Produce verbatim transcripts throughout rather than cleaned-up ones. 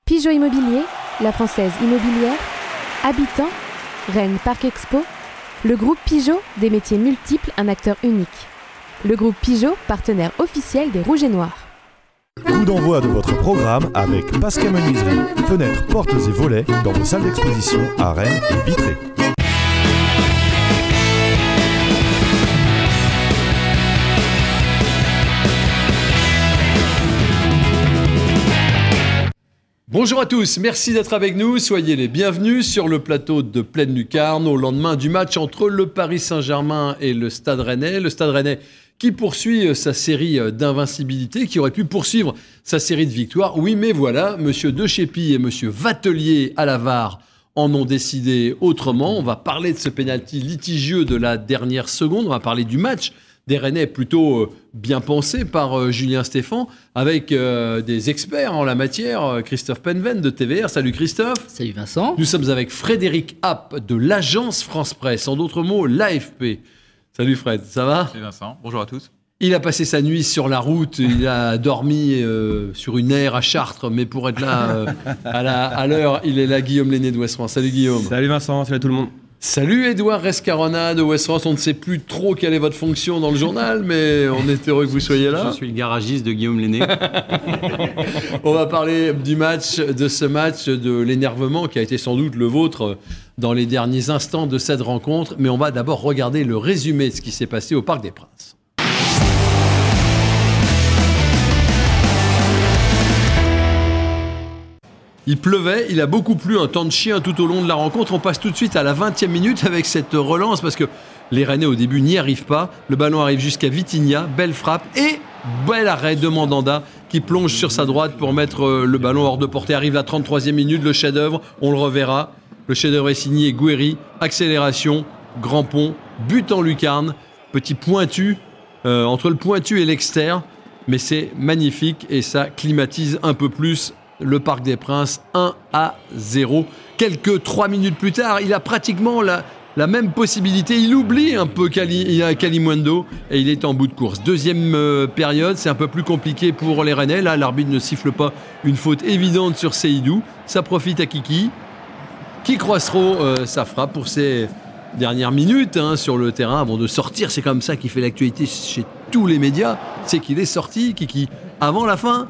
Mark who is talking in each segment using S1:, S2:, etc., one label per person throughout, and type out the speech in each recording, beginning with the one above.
S1: Pigeot Immobilier, la Française Immobilière, Habitant, Rennes Parc Expo, le groupe Pigeot, des métiers multiples, un acteur unique. Le groupe Pigeot, partenaire officiel des Rouges et Noirs.
S2: Coup d'envoi de votre programme avec Pascal Menuiserie, fenêtres, portes et volets dans vos salles d'exposition à Rennes et Vitré.
S3: Bonjour à tous, merci d'être avec nous. Soyez les bienvenus sur le plateau de Pleine Lucarne au lendemain du match entre le Paris Saint-Germain et le Stade Rennais. Le Stade Rennais qui poursuit sa série d'invincibilité, qui aurait pu poursuivre sa série de victoires. Oui, mais voilà, M. Deschépy et M. Vatelier à la V A R en ont décidé autrement. On va parler de ce pénalty litigieux de la dernière seconde. On va parler du match des Rennais plutôt euh, bien pensé par euh, Julien Stéphan, avec euh, des experts en la matière, euh, Christophe Penven de T V R. Salut Christophe.
S4: Salut Vincent.
S3: Nous sommes avec Frédéric App de l'agence France Presse, en d'autres mots l'A F P. Salut Fred, ça va ?
S5: Salut Vincent, bonjour à tous.
S3: Il a passé sa nuit sur la route, il a dormi euh, sur une aire à Chartres, mais pour être là euh, à, la, à l'heure, il est là, Guillaume Lenné de Ouest France. Salut Guillaume.
S6: Salut Vincent, salut à tout le monde.
S3: Salut Édouard Rescarona de Ouest France, on ne sait plus trop quelle est votre fonction dans le journal, mais on est heureux que vous soyez là.
S6: Je suis le garagiste de Guillaume Lenné.
S3: On va parler du match, de ce match, de l'énervement qui a été sans doute le vôtre dans les derniers instants de cette rencontre, mais on va d'abord regarder le résumé de ce qui s'est passé au Parc des Princes. Il pleuvait, il a beaucoup plu, un temps de chien tout au long de la rencontre. On passe tout de suite à la vingtième minute avec cette relance parce que les Rennais au début n'y arrivent pas. Le ballon arrive jusqu'à Vitinha, belle frappe et bel arrêt de Mandanda qui plonge sur sa droite pour mettre le ballon hors de portée. Arrive la trente-troisième minute, le chef-d'œuvre, on le reverra. Le chef-d'œuvre est signé Gouiri, accélération, grand pont, but en lucarne, petit pointu euh, entre le pointu et l'externe. Mais c'est magnifique et ça climatise un peu plus le Parc des Princes, un à zéro. Quelques trois minutes plus tard, il a pratiquement la, la même possibilité. Il oublie un peu Kali, Kalimundo et il est en bout de course. Deuxième euh, période, c'est un peu plus compliqué pour les Rennais. Là, l'arbitre ne siffle pas une faute évidente sur Seydou. Ça profite à Kiki. Qui Croissero, euh, ça frappe pour ses dernières minutes hein, sur le terrain avant de sortir. C'est comme ça qu'il fait l'actualité chez tous les médias. C'est qu'il est sorti, Kiki, avant la fin.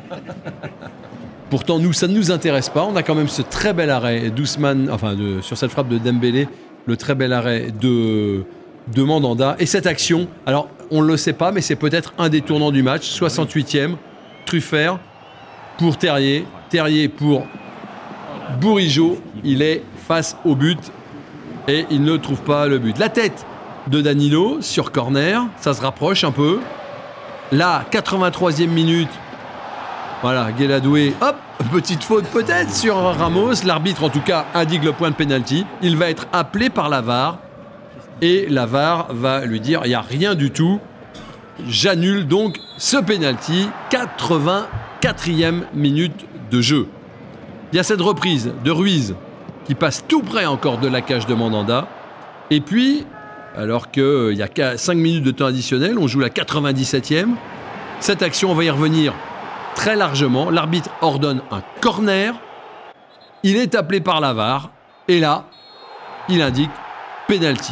S3: Pourtant, nous, ça ne nous intéresse pas. On a quand même ce très bel arrêt d'Ousmane, enfin, de, sur cette frappe de Dembélé, le très bel arrêt de, de Mandanda. Et cette action, alors, on ne le sait pas, mais c'est peut-être un des tournants du match. soixante-huitième, Truffert pour Terrier. Terrier pour Bourigeaud. Il est face au but et il ne trouve pas le but. La tête de Danilo sur corner, ça se rapproche un peu. Là, quatre-vingt-troisième minute, voilà, Guéladoué, hop, petite faute peut-être sur Ramos. L'arbitre, en tout cas, indique le point de pénalty. Il va être appelé par la V A R. Et la V A R va lui dire, il n'y a rien du tout. J'annule donc ce pénalty. quatre-vingt-quatrième minute de jeu. Il y a cette reprise de Ruiz qui passe tout près encore de la cage de Mandanda. Et puis, alors qu'il y a cinq minutes de temps additionnel, on joue la quatre-vingt-dix-septième. Cette action, on va y revenir très largement. L'arbitre ordonne un corner. Il est appelé par la V A R. Et là, il indique penalty.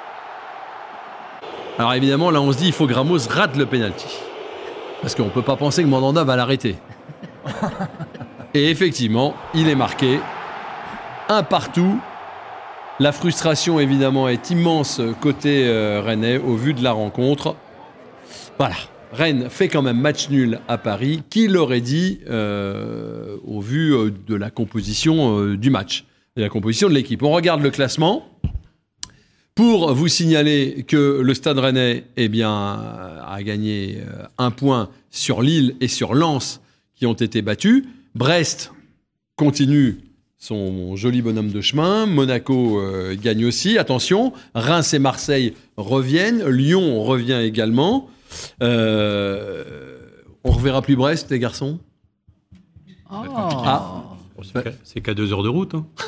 S3: Alors évidemment, là on se dit il faut que Ramos rate le penalty. Parce qu'on ne peut pas penser que Mandanda va l'arrêter. Et effectivement, il est marqué. Un partout. La frustration évidemment est immense côté euh, Rennais au vu de la rencontre. Voilà. Rennes fait quand même match nul à Paris. Qui l'aurait dit euh, au vu euh, de la composition euh, du match, de la composition de l'équipe. On regarde le classement. Pour vous signaler que le Stade Rennais eh bien, a gagné euh, un point sur Lille et sur Lens qui ont été battus. Brest continue son joli bonhomme de chemin. Monaco euh, gagne aussi. Attention, Reims et Marseille reviennent. Lyon revient également. Euh, on ne reverra plus Brest, les garçons.
S4: Oh.
S3: Ah.
S6: C'est qu'à deux heures de route. Hein.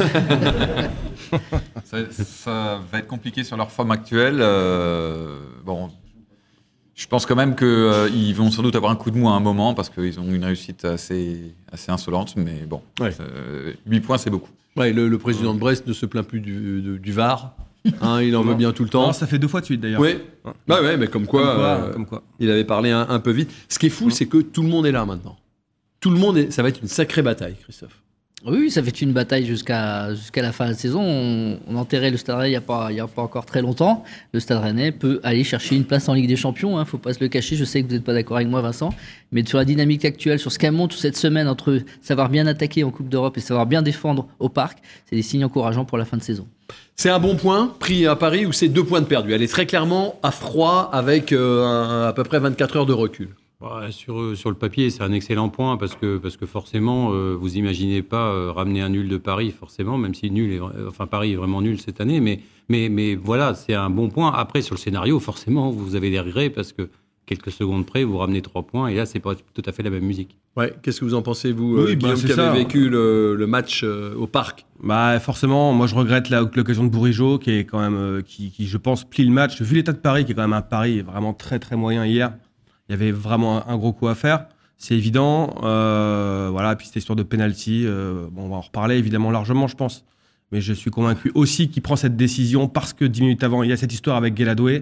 S5: ça, ça va être compliqué sur leur forme actuelle. Euh, bon,
S4: Je pense quand même qu'ils euh, vont sans doute avoir un coup de mou à un moment parce qu'ils ont une réussite assez, assez insolente, mais bon, ouais. euh, huit points, c'est beaucoup.
S3: Ouais, le, le président de Brest ne se plaint plus du, du, du V A R. Hein, il en veut bien tout le temps.
S5: Non, ça fait deux fois de suite d'ailleurs.
S3: Oui, ouais. Bah ouais, mais comme quoi,
S5: comme quoi,
S3: euh,
S5: comme quoi.
S3: Il avait parlé un, un peu vite. Ce qui est fou, mmh. c'est que tout le monde est là maintenant. Tout le monde est. Ça va être une sacrée bataille, Christophe.
S7: Oui, ça fait une bataille jusqu'à, jusqu'à la fin de la saison. On, on enterrait le Stade Rennais il n'y a pas, il y a pas encore très longtemps. Le Stade Rennais peut aller chercher une place en Ligue des Champions. Il hein, ne faut pas se le cacher. Je sais que vous n'êtes pas d'accord avec moi, Vincent. Mais sur la dynamique actuelle, sur ce qu'elle montre cette semaine entre savoir bien attaquer en Coupe d'Europe et savoir bien défendre au Parc, c'est des signes encourageants pour la fin de saison.
S3: C'est un bon point pris à Paris où c'est deux points de perdu. Elle est très clairement à froid avec euh, un, à peu près vingt-quatre heures de recul.
S6: Ouais, sur, sur le papier, c'est un excellent point parce que, parce que forcément, euh, vous imaginez pas euh, ramener un nul de Paris, forcément, même si nul est, enfin, Paris est vraiment nul cette année. Mais, mais, mais voilà, c'est un bon point. Après, sur le scénario, forcément, vous avez des regrets parce que quelques secondes près, vous ramenez trois points et là, c'est pas tout à fait la même musique.
S3: Ouais, qu'est-ce que vous en pensez, vous,
S5: oui,
S3: euh,
S5: bah,
S3: Guillaume, qui
S5: ça.
S3: avez vécu le, le match euh, au Parc?
S5: Bah forcément, moi je regrette la, l'occasion de Bourigeaud qui est quand même, euh, qui, qui je pense plie le match. Vu l'état de Paris, qui est quand même un Paris vraiment très très moyen hier, il y avait vraiment un, un gros coup à faire. C'est évident, euh, voilà. Puis cette histoire de penalty, euh, bon, on va en reparler évidemment largement, je pense. Mais je suis convaincu aussi qu'il prend cette décision parce que dix minutes avant, il y a cette histoire avec Guéladoué.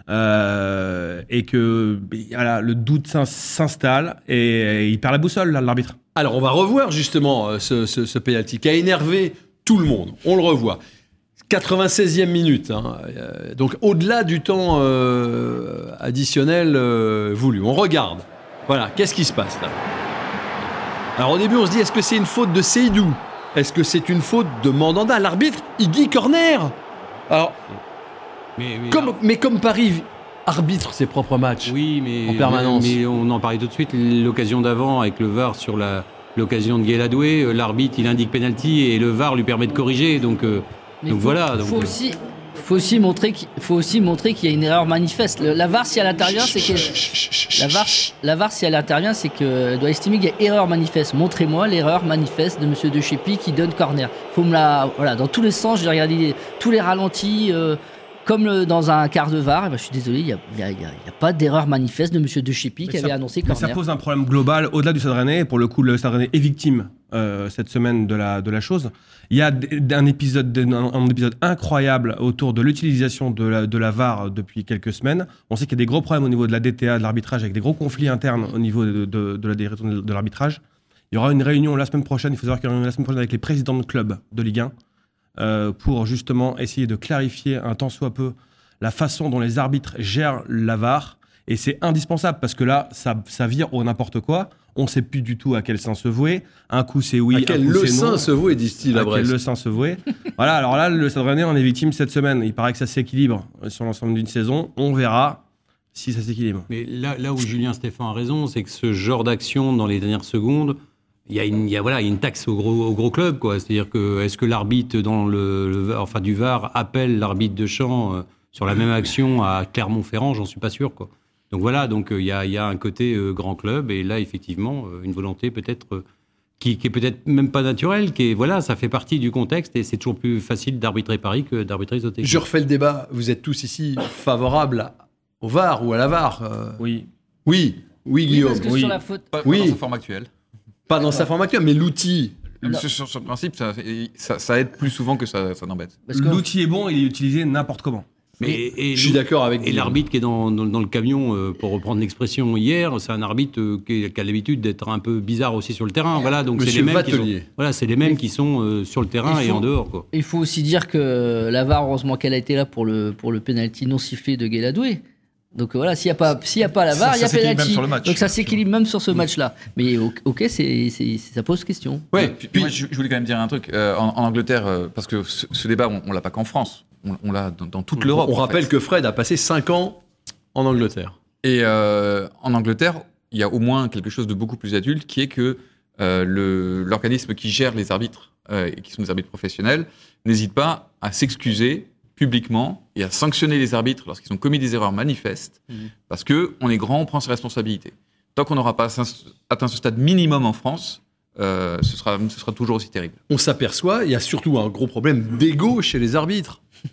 S5: Euh, et que voilà, le doute s'installe et, et il perd la boussole, là, l'arbitre.
S3: Alors, on va revoir justement ce, ce, ce penalty qui a énervé tout le monde. On le revoit. quatre-vingt-seizième minute. Hein. Donc, au-delà du temps euh, additionnel euh, voulu. On regarde. Voilà, qu'est-ce qui se passe là? Alors, au début, on se dit, est-ce que c'est une faute de Seydou? Est-ce que c'est une faute de Mandanda? L'arbitre, il dit corner. Alors... Mais, mais, comme, mais comme Paris arbitre ses propres matchs
S6: oui, mais,
S3: en permanence.
S6: Mais, mais on en parlait tout de suite, l'occasion d'avant avec le V A R sur la, l'occasion de Guéladoué, l'arbitre il indique penalty et le V A R lui permet de corriger. Donc, donc
S7: faut,
S6: voilà.
S7: Il faut,
S6: donc,
S7: aussi, faut, aussi montrer qu'il, faut aussi montrer qu'il y a une erreur manifeste. Le, la V A R, si elle intervient, c'est que. La V A R, la V A R, si elle intervient, c'est qu'elle doit estimer qu'il y a erreur manifeste. Montrez-moi l'erreur manifeste de M. De Chépy qui donne corner. Faut me la. Voilà, dans tous les sens, j'ai regardé tous les ralentis. Euh, Comme le, dans un quart de V A R, ben je suis désolé, il n'y a, a, a, a pas d'erreur manifeste de M. De Chépy qui
S5: ça,
S7: avait annoncé corner.
S5: Mais ça pose un problème global au-delà du Stade Rennais. Et pour le coup, le Stade Rennais est victime euh, cette semaine de la, de la chose. Il y a un épisode, un, un épisode incroyable autour de l'utilisation de la, de la V A R depuis quelques semaines. On sait qu'il y a des gros problèmes au niveau de la D T A, de l'arbitrage, avec des gros conflits internes au niveau de, de, de la direction de l'arbitrage. Il y aura une réunion la semaine prochaine. Il faut savoir qu'il y aura une réunion la semaine prochaine avec les présidents de clubs de Ligue un euh, pour justement essayer de clarifier un tant soit peu la façon dont les arbitres gèrent la V A R, et c'est indispensable parce que là, ça, ça vire au n'importe quoi. On ne sait plus du tout à quel sein se vouer. Un coup c'est oui,
S3: à
S5: un
S3: quel
S5: coup
S3: le
S5: c'est non.
S3: sein se vouer, disent-ils à Brest.
S5: À quel le sein se vouer. Voilà, alors là, le Stade Rennais en est victime cette semaine. Il paraît que ça s'équilibre sur l'ensemble d'une saison. On verra si ça s'équilibre.
S6: Mais là, là où Julien Stéphan a raison, c'est que ce genre d'action dans les dernières secondes, il y a une, il y a, voilà, il y a une taxe au gros, au gros club, quoi. C'est-à-dire que est-ce que l'arbitre dans le, le enfin du V A R appelle l'arbitre de champ euh, sur la même action à Clermont-Ferrand, j'en suis pas sûr, quoi. Donc voilà, donc il euh, y, y a un côté euh, grand club et là effectivement euh, une volonté peut-être euh, qui, qui est peut-être même pas naturelle, qui est voilà, ça fait partie du contexte et c'est toujours plus facile d'arbitrer Paris que d'arbitrer les autres équipes.
S3: Je refais le débat. Vous êtes tous ici favorables au V A R ou à la V A R euh...
S5: Oui.
S3: Oui, oui, Guillaume.
S7: Oui, parce que
S3: oui.
S7: sur la faute...
S4: Pas,
S3: oui.
S4: pas dans sa forme actuelle.
S3: Pas dans sa forme actuelle, mais l'outil.
S4: Sur, sur, sur le principe, ça, ça, ça aide plus souvent que ça, ça n'embête.
S5: Parce que l'outil est bon, il est utilisé n'importe comment.
S6: Mais, et, et
S3: je suis d'accord avec.
S6: Et l'arbitre qui est dans, dans, dans le camion, euh, pour reprendre l'expression hier, c'est un arbitre euh, qui, qui a l'habitude d'être un peu bizarre aussi sur le terrain. Voilà, donc c'est les mêmes qui sont, voilà, c'est les mêmes qui sont euh, sur le terrain et
S7: faut,
S6: en dehors, quoi.
S7: Il faut aussi dire que la V A R, heureusement qu'elle a été là pour le pour le penalty non sifflé de Guéladoué. Donc voilà, s'il n'y a pas s'il y a pas la V A R, il y a penalty. Donc ça s'équilibre même sur ce match-là. Mais ok, c'est, c'est ça pose question.
S4: Ouais. Puis, puis moi, je, je voulais quand même dire un truc euh, en, en Angleterre, euh, parce que ce, ce débat, on, on l'a pas qu'en France. On, on l'a dans, dans toute l'Europe.
S3: On rappelle
S4: fait.
S3: que Fred a passé cinq ans en Angleterre.
S4: Et euh, en Angleterre, il y a au moins quelque chose de beaucoup plus adulte, qui est que euh, le, l'organisme qui gère les arbitres, euh, et qui sont des arbitres professionnels, n'hésite pas à s'excuser publiquement et à sanctionner les arbitres lorsqu'ils ont commis des erreurs manifestes, mmh. parce qu'on est grand, on prend ses responsabilités. Tant qu'on n'aura pas atteint ce stade minimum en France, euh, ce, sera, ce sera toujours aussi terrible.
S3: On s'aperçoit, il y a surtout un gros problème d'ego chez les arbitres.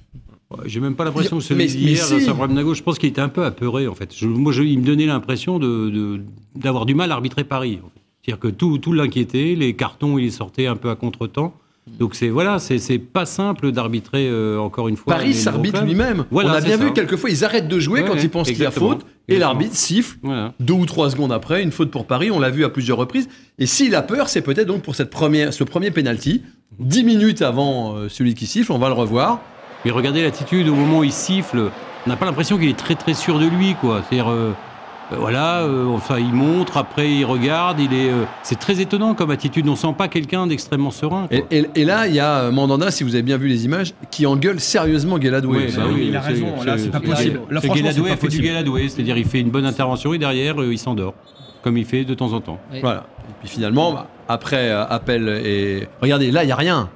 S6: Ouais, j'ai même pas l'impression que celui
S3: Mais-
S6: d'hier,
S3: mais si.
S6: Sabrem Nago, je pense qu'il était un peu apeuré en fait. Je, moi, je, il me donnait l'impression de, de- d'avoir du mal à arbitrer Paris. En fait. C'est-à-dire que tout, tout l'inquiétait, les cartons, il les sortait un peu à contre-temps. Donc c'est voilà, c'est, c'est pas simple d'arbitrer euh, encore une fois.
S3: Paris
S6: les nouveaux
S3: s'arbitre
S6: clubs.
S3: lui-même.
S6: Voilà,
S3: On a
S6: c'est
S3: bien
S6: ça.
S3: vu quelquefois, ils arrêtent de jouer
S6: Ouais,
S3: quand
S6: ouais,
S3: ils pensent qu'il y a
S6: exactement.
S3: faute, et
S6: Exactement.
S3: l'arbitre siffle.
S6: Voilà.
S3: Deux ou trois secondes après, une faute pour Paris, on l'a vu à plusieurs reprises. Et s'il a peur, c'est peut-être donc pour cette première, ce premier penalty, dix minutes avant euh, celui qui siffle, on va le revoir.
S6: Mais regardez l'attitude au moment où il siffle. On n'a pas l'impression qu'il est très très sûr de lui, quoi. C'est-à-dire, euh, euh, voilà, euh, enfin, il montre, après il regarde, il est. euh, c'est très étonnant comme attitude. On sent pas quelqu'un d'extrêmement serein. Quoi.
S3: Et, et- et là, il y a euh, Mandanda, si vous avez bien vu les images, qui engueule sérieusement Gueladoué.
S6: Ouais,
S3: Vous
S6: bah
S3: savez.
S6: oui,
S5: il a raison, là, c'est pas possible. Là,
S6: C'est
S5: franchement,
S6: Gueladoué
S5: c'est pas
S6: fait du
S5: possible.
S6: Gueladoué, c'est-à-dire il fait une bonne intervention et derrière euh, il s'endort, comme il fait de temps en temps.
S7: Oui.
S3: Voilà. Et puis finalement, bah, après euh, appel et. Regardez, là, il n'y a rien.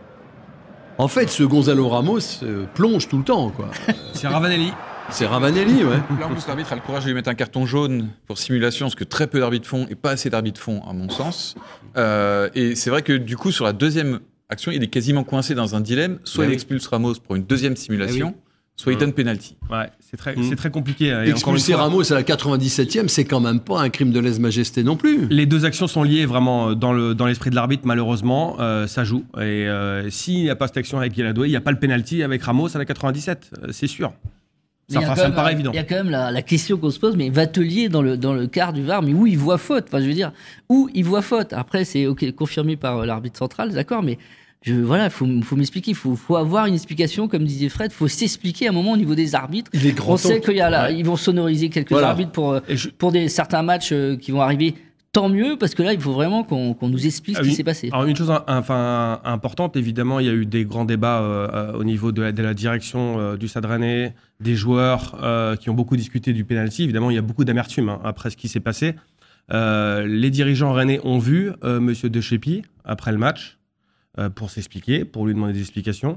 S3: En fait, ce Gonzalo Ramos euh, plonge tout le temps, quoi.
S5: C'est Ravanelli.
S3: C'est Ravanelli, ouais.
S4: Là, en plus, l'arbitre a le courage de lui mettre un carton jaune pour simulation, ce que très peu d'arbitres font, et pas assez d'arbitres font, à mon sens. Euh, et c'est vrai que, du coup, sur la deuxième action, il est quasiment coincé dans un dilemme. Soit
S6: Bah
S4: il
S6: oui.
S4: expulse Ramos pour une deuxième simulation,
S6: Ah
S4: soit il donne penalty.
S5: Ouais, c'est très,
S6: Mm.
S5: c'est très compliqué. Et encore une
S3: Expulser
S5: fois,
S3: Ramos à la quatre-vingt-dix-septième, c'est quand même pas un crime de lèse-majesté non plus.
S5: les deux actions sont liées vraiment euh, dans, le, dans l'esprit de l'arbitre, malheureusement. Euh, ça joue. Et euh, s'il n'y a pas cette action avec Gueladoué, il n'y a pas le penalty avec Ramos à la quatre-vingt-dix-sept. euh, c'est sûr.
S7: Mais
S5: Ça,
S7: il y a
S5: enfin,
S7: quand
S5: ça me
S7: même
S5: paraît
S7: la-
S5: évident.
S7: Il y a quand même la, la question qu'on se pose, mais Vatelier dans le, dans le quart du V A R, mais où il voit faute. Enfin, je veux dire, où il voit faute. Après, c'est ok, confirmé par euh, l'arbitre central, d'accord, mais je, voilà, il faut, faut m'expliquer. Il faut, faut avoir une explication, comme disait Fred, il faut s'expliquer à un moment au niveau des arbitres.
S3: Il est grand
S7: On
S3: temps.
S7: sait qu'ils
S3: Ouais.
S7: vont sonoriser quelques
S3: Voilà.
S7: arbitres pour, euh,
S5: Et je-
S7: pour des, certains matchs euh, qui vont arriver. Tant mieux, parce que là, il faut vraiment qu'on qu'on nous explique
S5: Ah
S7: ce qui
S5: oui.
S7: s'est passé.
S5: Alors une chose hein, enfin, importante, évidemment, il y a eu des grands débats euh, euh, au niveau de la, de la direction euh, du Stade Rennais, des joueurs euh, qui ont beaucoup discuté du penalty. Évidemment, il y a beaucoup d'amertume hein, après ce qui s'est passé. Euh, les dirigeants rennais ont vu euh, Monsieur De Chépy après le match euh, pour s'expliquer, pour lui demander des explications.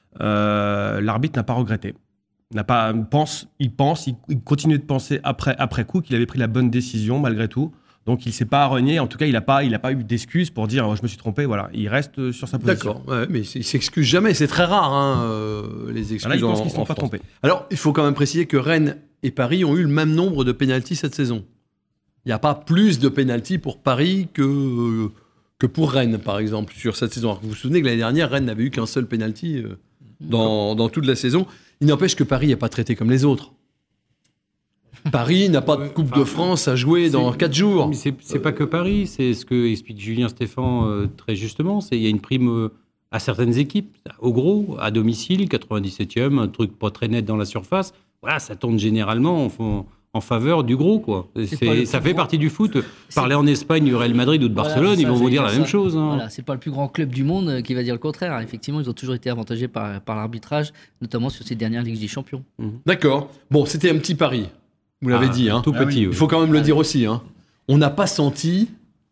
S5: Euh, L'arbitre n'a pas regretté. N'a pas, pense, il pense, il, il continue de penser après, après coup qu'il avait pris la bonne décision malgré tout. Donc il ne s'est pas renié, en tout cas il n'a pas, il a pas eu d'excuses pour dire oh, je me suis trompé, voilà. Il reste sur sa position.
S3: D'accord, ouais, mais il s'excuse jamais, c'est très rare, hein, euh, les excuses.
S5: Là, il pense
S3: en-
S5: qu'ils ne sont
S3: en
S5: pas
S3: France.
S5: trompés.
S3: Alors, il faut quand même préciser que Rennes et Paris ont eu le même nombre de pénaltys cette saison. Il n'y a pas plus de pénaltys pour Paris que, que pour Rennes, par exemple, sur cette saison. Alors que vous vous souvenez que l'année dernière, Rennes n'avait eu qu'un seul pénalty euh, dans, dans toute la saison. Il n'empêche que Paris n'est pas traité comme les autres. Paris n'a pas de Coupe de France à jouer dans
S6: C'est-
S3: quatre jours.
S6: Mais c'est, c'est pas que Paris, c'est ce que explique Julien Stéphan euh, très justement. C'est il y a une prime euh, à certaines équipes, au gros, à domicile, quatre-vingt-dix-septième, un truc pas très net dans la surface. Voilà, ça tourne généralement en, en faveur du gros, quoi. C'est,
S7: pas le
S6: ça
S7: plus
S6: fait
S7: gros.
S6: partie du foot. Parler en Espagne du Real Madrid ou de
S7: Voilà,
S6: Barcelone,
S7: c'est
S6: ils
S7: ça,
S6: vont vous
S7: j'allais
S6: dire
S7: dire
S6: la même
S7: ça.
S6: chose. hein.
S7: Voilà, c'est pas le plus grand club du monde euh, qui va dire le contraire. Effectivement, ils ont toujours été avantagés par, par l'arbitrage, notamment sur ces dernières Ligues des Champions.
S3: D'accord. Bon, c'était un petit pari. Vous l'avez
S6: Ah,
S3: dit. Hein.
S6: Tout petit.
S3: Il
S6: oui.
S3: faut quand même le dire aussi. Hein. On n'a pas senti,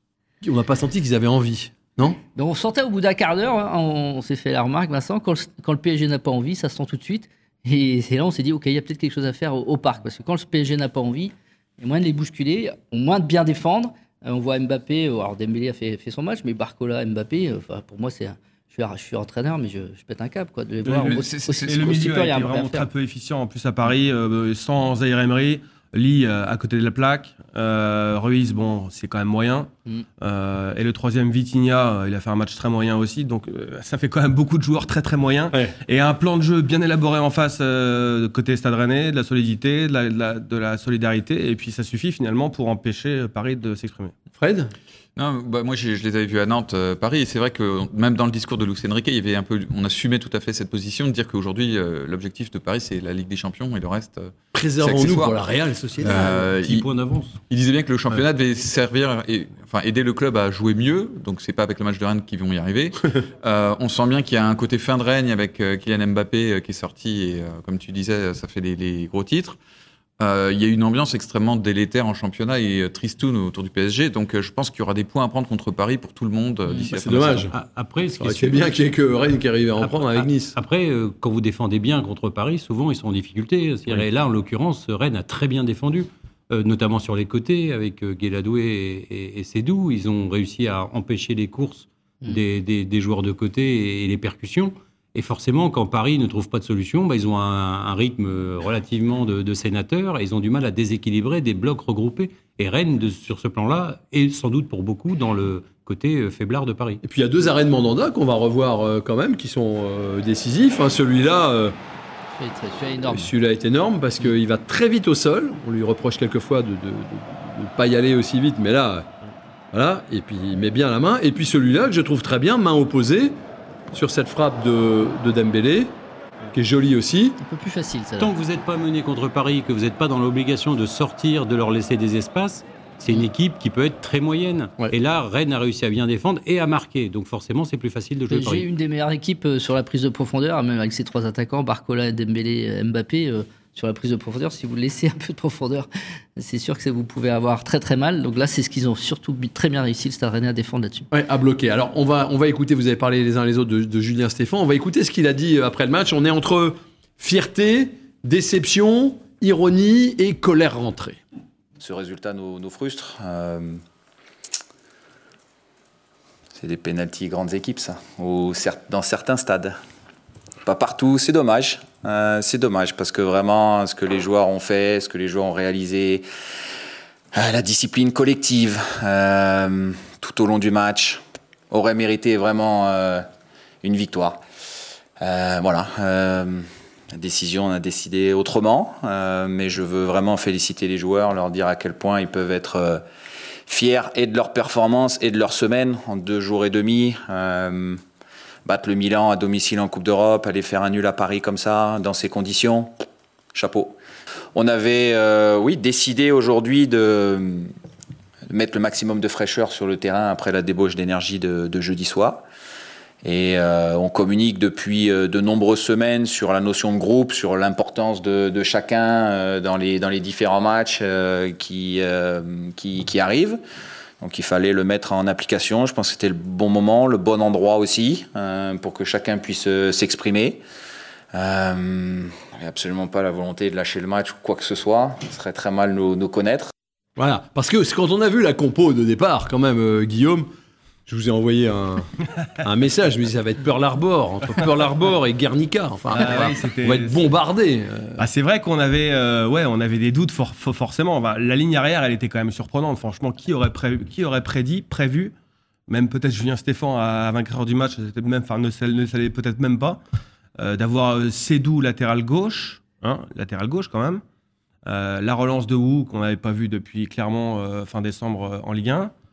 S3: on n'a pas senti qu'ils avaient envie, non?
S7: Donc on sentait au bout d'un quart d'heure, hein, on, on s'est fait la remarque, Vincent, quand le, quand le P S G n'a pas envie, ça se sent tout de suite. Et c'est là on s'est dit, ok, il y a peut-être quelque chose à faire au, au parc. Parce que quand le P S G n'a pas envie, il y a moins de les bousculer, moins de bien défendre. Euh, on voit Mbappé, euh, alors Dembélé a fait, fait son match, mais Barcola, Mbappé, euh, enfin, pour moi, c'est un- je suis, je suis entraîneur, mais je, je pète un câble. Quoi, de les voir
S5: Le-
S7: aussi,
S4: c'est-
S7: aussi-
S5: Et le
S7: aussi
S5: milieu
S7: peu,
S5: a
S7: il y a
S5: été
S7: un peu à
S5: vraiment
S7: faire.
S5: très peu efficient. En plus à Paris, euh, sans Zaire Emery, Lee euh, à côté de la plaque, euh, Ruiz, bon, c'est quand même moyen.
S7: Mm.
S5: Euh, et le troisième, Vitinha, euh, il a fait un match très moyen aussi. Donc euh, ça fait quand même beaucoup de joueurs très très moyens.
S3: Ouais.
S5: Et un plan de jeu bien élaboré en face euh, côté Stade Rennais, de la solidité, de la, de la- de la solidarité. Et puis ça suffit finalement pour empêcher euh, Paris de s'exprimer.
S3: Fred?
S4: Non, bah, moi je, je les avais vus à Nantes, euh, Paris, et c'est vrai que même dans le discours de Luis Enrique, il y avait un peu, on assumait tout à fait cette position de dire qu'aujourd'hui euh, l'objectif de Paris c'est la Ligue des Champions et le reste. euh,
S3: Préservons-nous
S4: accessoire.
S3: pour la Real Sociedad.
S4: euh,
S6: Petit
S4: il,
S6: point d'avance.
S4: il disait bien que le championnat devait servir, et, enfin aider le club à jouer mieux, donc c'est pas avec le match de Rennes qu'ils vont y arriver. euh, on sent bien qu'il y a un côté fin de règne avec euh, Kylian Mbappé euh, qui est sorti et euh, comme tu disais, ça fait les, les gros titres. Euh, il y a une ambiance extrêmement délétère en championnat et euh, tristoun autour du P S G, donc euh, je pense qu'il y aura des points à prendre contre Paris pour tout le monde euh, d'ici
S3: Bah,
S4: la
S3: c'est
S4: fin de la
S3: dommage.
S4: saison.
S6: Ah, Après, ce
S3: Ça
S6: qui
S3: aurait
S6: est
S3: été
S6: sûr-
S3: bien qu'il n'y ait que Rennes qui arrive à en prendre avec Nice.
S6: Après, euh, quand vous défendez bien contre Paris, souvent ils sont en difficulté. C'est-à-dire, et là, en l'occurrence, Rennes a très bien défendu, euh, notamment sur les côtés avec euh, Gueladoué et, et, et Sédou. Ils ont réussi à empêcher les courses
S7: Mm.
S6: des, des- des joueurs de côté et, et les percussions. Et forcément, quand Paris ne trouve pas de solution, bah, ils ont un, un rythme relativement de, de sénateurs et ils ont du mal à déséquilibrer des blocs regroupés. Et Rennes, de, sur ce plan-là, est sans doute pour beaucoup dans le côté faiblard de Paris.
S3: Et puis il y a deux arrêts de Mandanda qu'on va revoir euh, quand même, qui sont euh, décisifs. Hein. Celui-là, euh,
S7: Celui-là est énorme.
S3: celui-là est énorme parce qu'il va très vite au sol. On lui reproche quelquefois de ne pas y aller aussi vite, mais là, voilà. Et puis il met bien la main. Et puis celui-là que je trouve très bien, main opposée, sur cette frappe de, de Dembélé, qui est jolie aussi.
S7: Un peu plus facile, ça.
S6: Tant que vous n'êtes pas mené contre Paris, que vous n'êtes pas dans l'obligation de sortir, de leur laisser des espaces, c'est une équipe qui peut être très moyenne.
S3: Ouais.
S6: Et là, Rennes a réussi à bien défendre et à marquer. Donc forcément, c'est plus facile de jouer
S7: J'ai
S6: Paris.
S7: une des meilleures équipes euh, sur la prise de profondeur, même avec ses trois attaquants, Barcola, Dembélé, Mbappé, euh, sur la prise de profondeur. Si vous laissez un peu de profondeur, c'est sûr que ça, vous pouvez avoir très très mal. Donc là, c'est ce qu'ils ont surtout très bien réussi, le Stade Rennais, à défendre là-dessus.
S3: Ouais, à bloquer. Alors, on va, on va écouter, vous avez parlé les uns les autres de, de Julien Stéphan, on va écouter ce qu'il a dit après le match. On est entre fierté, déception, ironie et colère rentrée.
S8: Ce résultat nous, nous frustre. Euh, c'est des pénaltys grandes équipes, ça, ou dans certains stades. Pas partout, c'est dommage. Euh, c'est dommage parce que vraiment, ce que les joueurs ont fait, ce que les joueurs ont réalisé, euh, la discipline collective euh, tout au long du match aurait mérité vraiment euh, une victoire. Euh, voilà. Euh, La décision, on a décidé autrement, euh, mais je veux vraiment féliciter les joueurs, leur dire à quel point ils peuvent être euh, fiers et de leur performance et de leur semaine en deux jours et demi. Euh, battre le Milan à domicile en Coupe d'Europe, aller faire un nul à Paris comme ça, dans ces conditions, chapeau. On avait, euh, oui, décidé aujourd'hui de, de mettre le maximum de fraîcheur sur le terrain après la débauche d'énergie de, de jeudi soir. Et euh, on communique depuis euh, de nombreuses semaines sur la notion de groupe, sur l'importance de, de chacun euh, dans, les, dans les différents matchs euh, qui, euh, qui, qui arrivent. Donc il fallait le mettre en application. Je pense que c'était le bon moment, le bon endroit aussi, euh, pour que chacun puisse euh, s'exprimer. Euh, il n'y a absolument pas la volonté de lâcher le match ou quoi que ce soit. Ce serait très mal nous, nous connaître.
S3: Voilà, parce que c'est quand on a vu la compo de départ, quand même, euh, Guillaume, je vous ai envoyé un, un message, je me dis ça va être Pearl Harbor, entre Pearl Harbor et Guernica, enfin,
S5: Ah
S3: on, va,
S5: oui, c'était-
S3: on va être bombardé.
S5: Ah, c'est vrai qu'on avait, euh, ouais, on avait des doutes for- for- forcément. Bah, la ligne arrière, elle était quand même surprenante. Franchement, qui aurait, pré- qui aurait prédit, prévu, même peut-être Julien Stéphan à, à vainqueur du match, c'était même, enfin, ne, savait- ne savait peut-être même pas, euh, d'avoir euh, Sédou latéral gauche, hein, latéral gauche quand même. Euh, la relance de Wu qu'on n'avait pas vu depuis clairement euh, fin décembre euh, en Ligue un.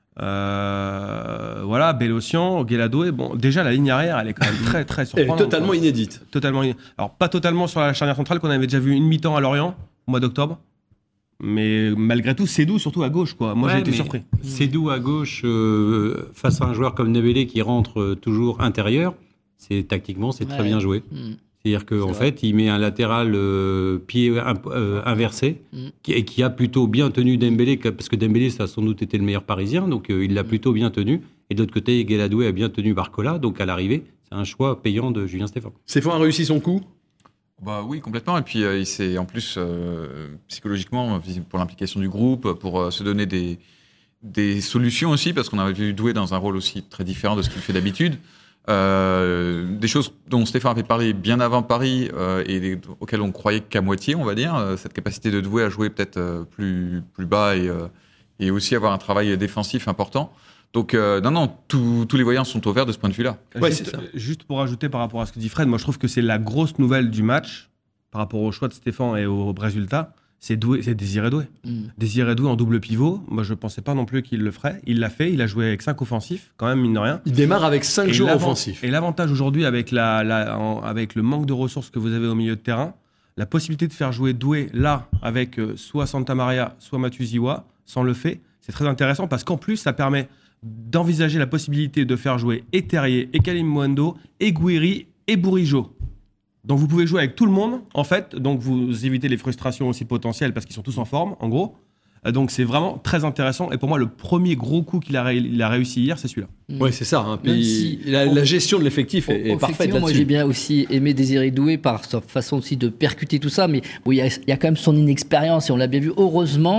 S5: Euh, voilà, Bélocian, Guéladoé. Bon, déjà la ligne arrière, elle est quand même très très
S3: Elle est
S5: surprenante.
S3: totalement
S5: quoi.
S3: inédite.
S5: Totalement. in- Alors pas totalement sur la charnière centrale qu'on avait déjà vu une mi-temps à Lorient au mois d'octobre, mais malgré tout, Sédou surtout à gauche quoi. Moi
S6: Ouais,
S5: j'ai été
S6: mais
S5: surpris.
S6: Sédou à gauche euh, face à un joueur comme Dembélé qui rentre euh, toujours intérieur, c'est tactiquement c'est très
S7: Ouais.
S6: bien joué.
S7: Mm.
S6: C'est-à-dire qu'en
S7: vrai.
S6: fait, il met un latéral euh, pied imp- euh, inversé
S7: Mm.
S6: qui, et qui a plutôt bien tenu Dembélé, que- parce que Dembélé, ça a sans doute été le meilleur parisien, donc euh, il l'a plutôt bien tenu. Et de l'autre côté, Guéladoué a bien tenu Barcola, donc à l'arrivée, c'est un choix payant de Julien Stéphan.
S3: Stéphane a réussi son coup.
S4: Bah oui, complètement. Et puis, euh, il s'est en plus, euh, psychologiquement, pour l'implication du groupe, pour euh, se donner des, des solutions aussi, parce qu'on avait vu Doué dans un rôle aussi très différent de ce qu'il fait d'habitude. Euh, des choses dont Stéphane avait parlé bien avant Paris euh, et des- auxquelles on croyait qu'à moitié, on va dire. Euh, cette capacité de Doué à jouer peut-être euh, plus, plus bas et, euh, et aussi avoir un travail défensif important. Donc, euh, non, non, tous tous les voyants sont au vert de ce point de vue-là.
S3: Ouais,
S5: juste,
S3: c'est ça.
S5: juste pour ajouter par rapport à ce que dit Fred, moi je trouve que c'est la grosse nouvelle du match par rapport au choix de Stéphan et au résultat. C'est Doué, c'est Désiré Doué.
S7: Mm.
S5: Désiré Doué en double pivot. Moi je pensais pas non plus qu'il le ferait. Il l'a fait. Il a joué avec cinq offensifs, quand même mine de rien.
S3: Il démarre avec cinq
S5: Et
S3: joueurs
S5: l'avant-
S3: offensifs.
S5: Et l'avantage aujourd'hui, avec, la, la- en- avec le manque de ressources que vous avez au milieu de terrain, la possibilité de faire jouer Doué là, avec euh, soit Santa Maria, soit Matuziwa, sans le fait, c'est très intéressant parce qu'en plus, ça permet d'envisager la possibilité de faire jouer et Terrier, et Kalim Mwando, et Gouiri, et Bourigeaud. Donc vous pouvez jouer avec tout le monde, en fait, donc vous évitez les frustrations aussi potentielles parce qu'ils sont tous en forme, en gros. Euh, Donc c'est vraiment très intéressant. Et pour moi, le premier gros coup qu'il a, ré- il a réussi hier, c'est celui-là.
S3: Oui, c'est ça. Hein. Puis
S7: Même si-
S3: la, la gestion de l'effectif est, est parfaite
S7: Effectivement, moi
S3: là-dessus.
S7: j'ai bien aussi aimé Désiré Doué par sa façon aussi de percuter tout ça, mais bon, il y, a- il y a quand même son inexpérience et on l'a bien vu. Heureusement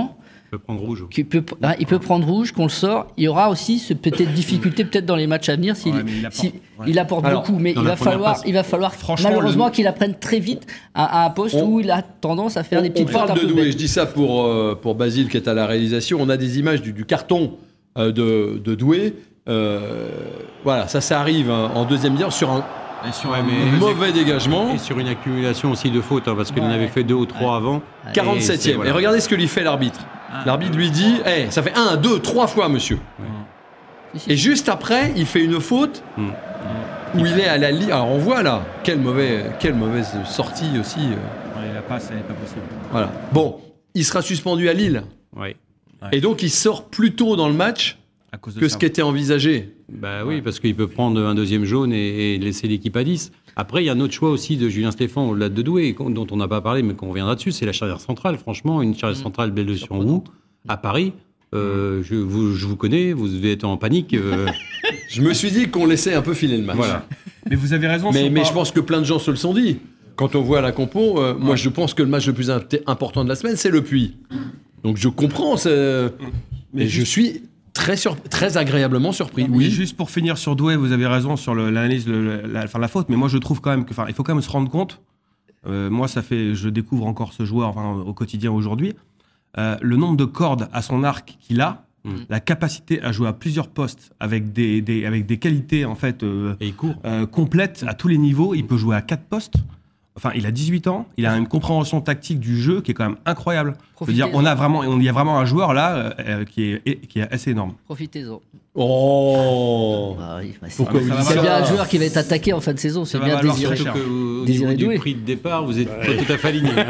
S6: Il peut prendre rouge.
S7: Qui peut, hein, il peut prendre rouge, qu'on le sort. Il y aura aussi ce peut-être difficulté peut-être dans les matchs à venir s'il
S5: Ouais, mais il apporte-
S7: s'il-
S5: ouais.
S7: il apporte
S3: Alors,
S7: beaucoup, mais
S6: dans
S7: il
S6: la
S7: va
S6: première
S7: falloir,
S6: passe.
S7: il va falloir
S5: Franchement,
S7: malheureusement
S5: le-
S7: qu'il apprenne très vite à, à un poste
S3: On-
S7: où il a tendance à faire des
S3: On
S7: petites fautes un
S3: parle de
S7: peu
S3: Doué,
S7: bêtes.
S3: je dis ça pour, euh, pour Basile qui est à la réalisation. On a des images du, du carton euh, de, de Doué. Euh, voilà, ça, ça arrive hein, en deuxième mi-temps sur un
S5: Et sur
S6: Ouais,
S5: un
S6: mais-
S5: mauvais
S3: mauvais dégagement.
S6: Et sur une accumulation aussi de fautes, hein, parce qu'il en
S7: Ouais.
S6: avait fait deux ou trois avant.
S3: quarante-septième.
S6: Et voilà.
S3: Et regardez ce que lui fait l'arbitre. L'arbitre lui dit hey, ça fait un, deux, trois fois, monsieur.
S7: Si, si.
S3: Et juste après, il fait une faute
S6: Mm.
S3: où il est à la ligne. Alors on voit là, quelle, mauvais, quelle mauvaise sortie aussi. euh,
S5: Ouais, la passe, elle n'est pas possible.
S3: voilà. Bon, il sera suspendu à Lille.
S6: Ouais.
S5: Ouais.
S3: Et donc il sort plus tôt dans le match
S5: À cause de
S3: que
S5: ça.
S3: ce qui était envisagé.
S6: Bah oui, parce qu'il peut prendre un deuxième jaune et, et laisser l'équipe à dix. Après, il y a un autre choix aussi de Julien Stéphan au-delà de Doué, qu'on- dont on n'a pas parlé, mais qu'on reviendra dessus, c'est la charnière centrale. Franchement, une charnière
S7: Mmh.
S6: centrale belle de Sion à Paris. Euh, je, vous, je vous connais, vous devez être en panique. euh,
S3: Je me suis dit qu'on laissait un peu filer le match.
S6: voilà.
S5: Mais vous avez raison.
S3: Mais,
S5: sur
S3: mais
S5: pas-
S3: je pense que plein de gens se le sont dit. Quand on voit la compo, euh, moi je pense que le match le plus imp- important de la semaine, c'est le Puy. Donc je comprends, c'est-
S5: Mais
S3: et je
S5: juste-
S3: suis très, sur- très agréablement surpris.
S5: Oui.
S3: Oui,
S5: Juste pour finir sur Doué, vous avez raison sur le- l'analyse, le- la, enfin, la faute, mais moi je trouve quand même que, enfin, il faut quand même se rendre compte. euh, moi, ça fait, je découvre encore ce joueur enfin, au quotidien aujourd'hui. euh, le nombre de cordes à son arc qu'il a,
S6: Mm.
S5: la capacité à jouer à plusieurs postes avec des, des- avec des qualités en fait euh,
S6: Et il court.
S5: euh, complètes à tous les niveaux. Il peut jouer à quatre postes. Enfin, il a dix-huit ans. Il a une compréhension tactique du jeu qui est quand même incroyable. Je veux dire, on a vraiment, on y a vraiment un joueur là euh, qui est, qui est assez énorme.
S7: Profitez-en.
S3: Oh
S7: Bah oui, bah c'est
S3: Pourquoi
S5: Ah, mais
S3: vous
S5: ça
S3: dites
S7: c'est
S5: va
S3: ça
S7: bien un joueur qui va être attaqué en fin de saison. C'est
S5: Ça va
S7: bien
S5: valoir
S7: désiré.
S5: très
S6: Surtout
S5: cher.
S6: qu'au
S7: Désiré
S6: niveau
S7: Doué.
S6: du prix de départ, vous êtes pas tout à fait aligné.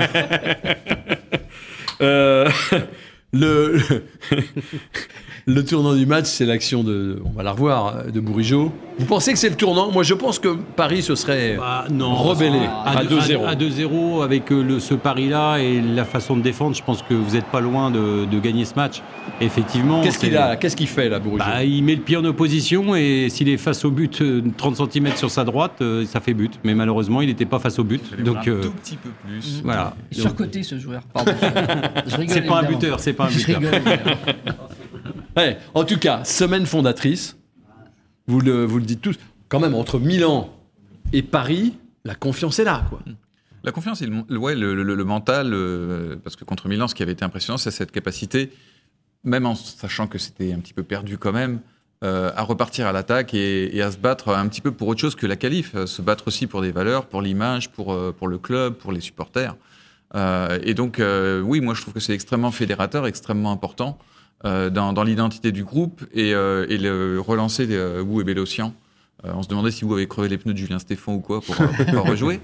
S3: Euh, le, le tournant du match, c'est l'action de, on va la revoir, de Bourigeaud. Vous pensez que c'est le tournant? Moi, je pense que Paris se serait
S6: Bah, non,
S3: rebellé
S6: à
S3: à deux zéro.
S6: À deux zéro, avec euh, le, ce pari-là et la façon de défendre, je pense que vous n'êtes pas loin de, de gagner ce match. Effectivement.
S3: Qu'est-ce qu'il
S6: c'est-
S3: a Qu'est-ce qu'il fait là, Bourigeaud?
S6: Bah, il met le pied en opposition et s'il est face au but euh, trente centimètres sur sa droite, euh, ça fait but. Mais malheureusement, il n'était pas face au but. Donc
S4: un
S6: euh,
S4: tout petit peu plus.
S6: voilà.
S7: Il est surcoté ce joueur. Pardon. Je rigole,
S6: C'est pas un
S7: évidemment.
S6: buteur, c'est pas un
S7: Je
S6: buteur.
S7: rigole, évidemment.
S3: Ouais, en tout cas, semaine fondatrice. Vous le, vous le dites tous. Quand même, entre Milan et Paris, la confiance est là, quoi.
S4: La confiance et le, le- ouais, le, le- le mental, euh, parce que contre Milan, ce qui avait été impressionnant, c'est cette capacité, même en sachant que c'était un petit peu perdu quand même, euh, à repartir à l'attaque et, et à se battre un petit peu pour autre chose que la qualif, euh, se battre aussi pour des valeurs, pour l'image, pour, euh, pour le club, pour les supporters. Euh, et donc, euh, oui, moi je trouve que c'est extrêmement fédérateur, extrêmement important euh, dans, dans l'identité du groupe et, euh, et le relancer euh, Wu et Bélocian. Euh, on se demandait si vous avez crevé les pneus de Julien Stéphan ou quoi pour euh, pour pouvoir rejouer.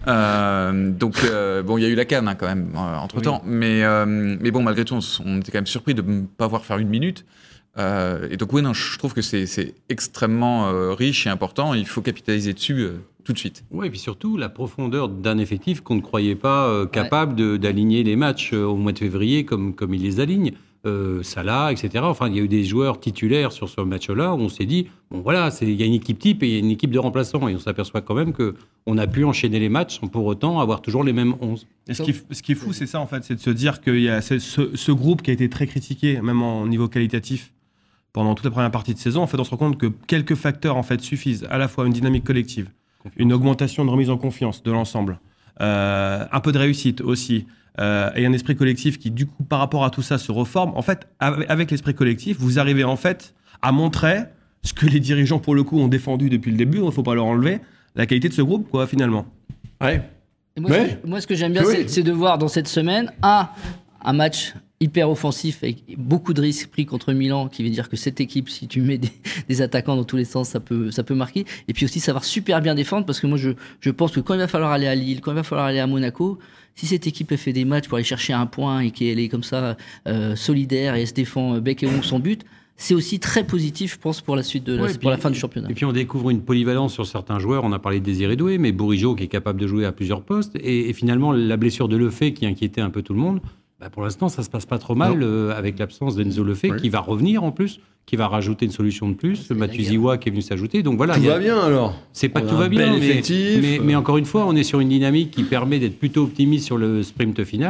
S4: Euh, donc euh, bon, il y a eu la canne hein, quand même entre temps, mais euh, mais bon malgré tout, on, s- on était quand même surpris de ne pas voir faire une minute. Euh, et donc oui, non, je trouve que c'est c'est extrêmement euh, riche et important. Il faut capitaliser dessus euh, tout de suite.
S6: Oui, et puis surtout la profondeur d'un effectif qu'on ne croyait pas euh, capable de- d'aligner les matchs euh, au mois de février comme, comme il les aligne. Euh, Salah, et cetera. Enfin, il y a eu des joueurs titulaires sur ce match-là où on s'est dit, bon voilà, c'est- il y a une équipe type et il y a une équipe de remplaçants. Et on s'aperçoit quand même qu'on a pu enchaîner les matchs sans pour autant avoir toujours les mêmes onze.
S5: Et ce, qui, est- ce qui est fou, c'est ça en fait, c'est de se dire qu'il y a ce, ce- ce groupe qui a été très critiqué, même en niveau qualitatif, pendant toute la première partie de saison. En fait, on se rend compte que quelques facteurs en fait suffisent, à la fois une dynamique collective, une augmentation de remise en confiance de l'ensemble, euh, un peu de réussite aussi, euh, et un esprit collectif qui, du coup, par rapport à tout ça, se reforme. En fait, avec, avec l'esprit collectif, vous arrivez en fait à montrer ce que les dirigeants, pour le coup, ont défendu depuis le début. Il ne faut pas leur enlever la qualité de ce groupe, quoi, finalement.
S3: Ouais.
S7: Et moi,
S3: Mais-
S7: ce que, moi, ce que j'aime bien,
S3: Oui.
S7: c'est, c'est de voir dans cette semaine, un, un match hyper offensif avec beaucoup de risques pris contre Milan, qui veut dire que cette équipe, si tu mets des, des attaquants dans tous les sens, ça peut, ça peut marquer. Et puis aussi savoir super bien défendre, parce que moi, je, je pense que quand il va falloir aller à Lille, quand il va falloir aller à Monaco, si cette équipe elle fait des matchs pour aller chercher un point et qu'elle est comme ça euh, solidaire et elle se défend euh, bec et ongle son but, c'est aussi très positif, je pense, pour la suite de la,
S6: Ouais, et
S7: pour
S6: puis-
S7: la fin du championnat.
S6: Et puis on découvre une polyvalence sur certains joueurs. On a parlé de Désiré Doué, mais Bourigeaud qui est capable de jouer à plusieurs postes. Et, et finalement, la blessure de Lefebvre qui inquiétait un peu tout le monde, bah pour l'instant, ça se passe pas trop mal euh, avec l'absence d'Enzo Lefebvre
S3: Oui.
S6: qui va revenir en plus, qui va rajouter une solution de plus.
S7: C'est la
S6: Mathieu
S7: guerre.
S6: Ziwa qui est venu s'ajouter. Donc voilà,
S3: Tout
S6: il y a-
S3: va bien alors.
S6: c'est pas
S3: On
S6: que
S3: a
S6: tout
S3: un
S6: va bien,
S3: bel
S6: mais,
S3: effectif.
S6: mais, mais encore une fois, on est sur une dynamique qui permet d'être plutôt optimiste sur le sprint final.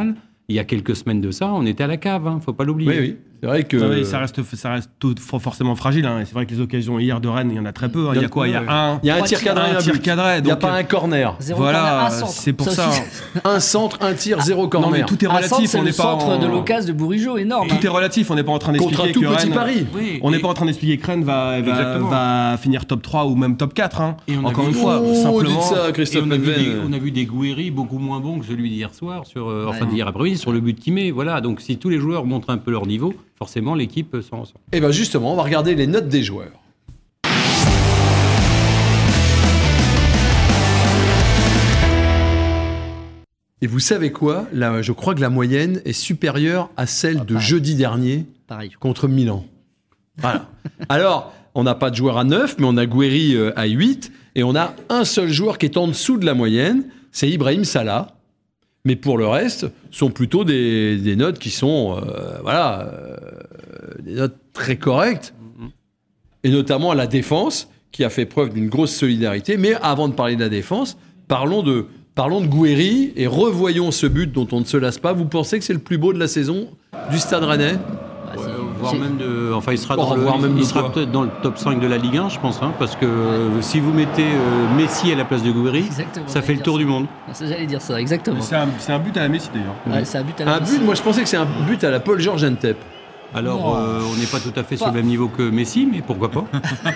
S6: il y a quelques semaines de ça, on était à la cave, hein, faut pas l'oublier.
S3: Oui, oui. C'est vrai que.
S5: Non, mais ça reste, ça reste tout, forcément fragile. Hein. C'est vrai que les occasions hier de Rennes, il y en a très peu. Hein. Il y a quoi ? Il y a un.
S3: Il y a un tir cadré,
S5: un
S3: un
S5: tir
S3: but.
S5: cadré.
S3: Il n'y a
S5: donc,
S3: pas un corner.
S7: Zéro
S5: voilà,
S7: corner, un centre.
S5: c'est pour ça.
S7: aussi,
S3: Un centre, un tir, zéro corner.
S5: Non, mais tout est
S7: un centre,
S5: relatif.
S7: c'est
S5: On
S7: le
S5: n'est pas
S7: centre
S5: en...
S7: de l'occasion de Bourigeaud, énorme.
S5: Tout est relatif. On n'est pas en train
S3: Contre un
S5: d'expliquer
S3: tout
S5: que
S3: petit
S5: Rennes.
S3: Paris.
S6: Oui,
S5: On n'est
S6: et-
S5: pas en train d'expliquer que Rennes va, va,
S6: Exactement.
S5: va finir top trois ou même top quatre. Hein.
S6: Et on a
S5: Encore
S6: vu-
S5: une fois,
S3: Oh,
S5: simplement.
S3: dites ça,
S6: Et
S3: Christophe
S6: on, a vu des,
S3: Penven.
S6: on a vu des Gouiri beaucoup moins bons que celui d'hier soir, sur, euh, enfin
S7: Ouais.
S6: d'hier après-midi, sur le but qu'il met. Voilà, donc si tous les joueurs montrent un peu leur niveau, forcément l'équipe s'en ressort.
S3: Et bien justement, on va regarder les notes des joueurs. Et vous savez quoi ? Là, je crois que la moyenne est supérieure à celle de
S7: pareil.
S3: jeudi dernier
S7: Pareil.
S3: contre Milan. Voilà. Alors, on n'a pas de joueur à neuf, mais on a Gouiri euh, à huit. Et on a un seul joueur qui est en dessous de la moyenne, c'est Ibrahim Salah. Mais pour le reste, ce sont plutôt des, des notes qui sont euh, voilà, euh, des notes très correctes. Et notamment à la défense, qui a fait preuve d'une grosse solidarité. Mais avant de parler de la défense, parlons de, parlons de Gouiri et revoyons ce but dont on ne se lasse pas. Vous pensez que c'est le plus beau de la saison du Stade Rennais ?
S7: Bah,
S6: Ouais,
S7: c'est-
S6: voire
S7: c'est-
S6: même de, enfin, il sera,
S3: Oh,
S6: dans le,
S3: voire même
S6: il
S3: de
S6: sera
S3: quoi
S6: peut-être dans le top cinq de la Ligue un, je pense, hein, parce que euh, si vous mettez euh, Messi à la place de Gouiri,
S7: Exactement,
S6: ça
S7: j'allais
S6: fait le
S7: dire
S6: tour
S7: ça.
S6: du monde.
S7: Ça, J'allais dire ça, exactement.
S5: C'est un, c'est un but à la Messi d'ailleurs.
S7: Ouais, c'est un but à la
S3: Un
S7: Messi.
S3: but, moi je pensais que c'est un but à la Paul Georges Ntep.
S6: Alors,
S7: Non.
S6: euh, on n'est pas tout à fait sur
S7: Pas.
S6: le même niveau que Messi, mais pourquoi pas.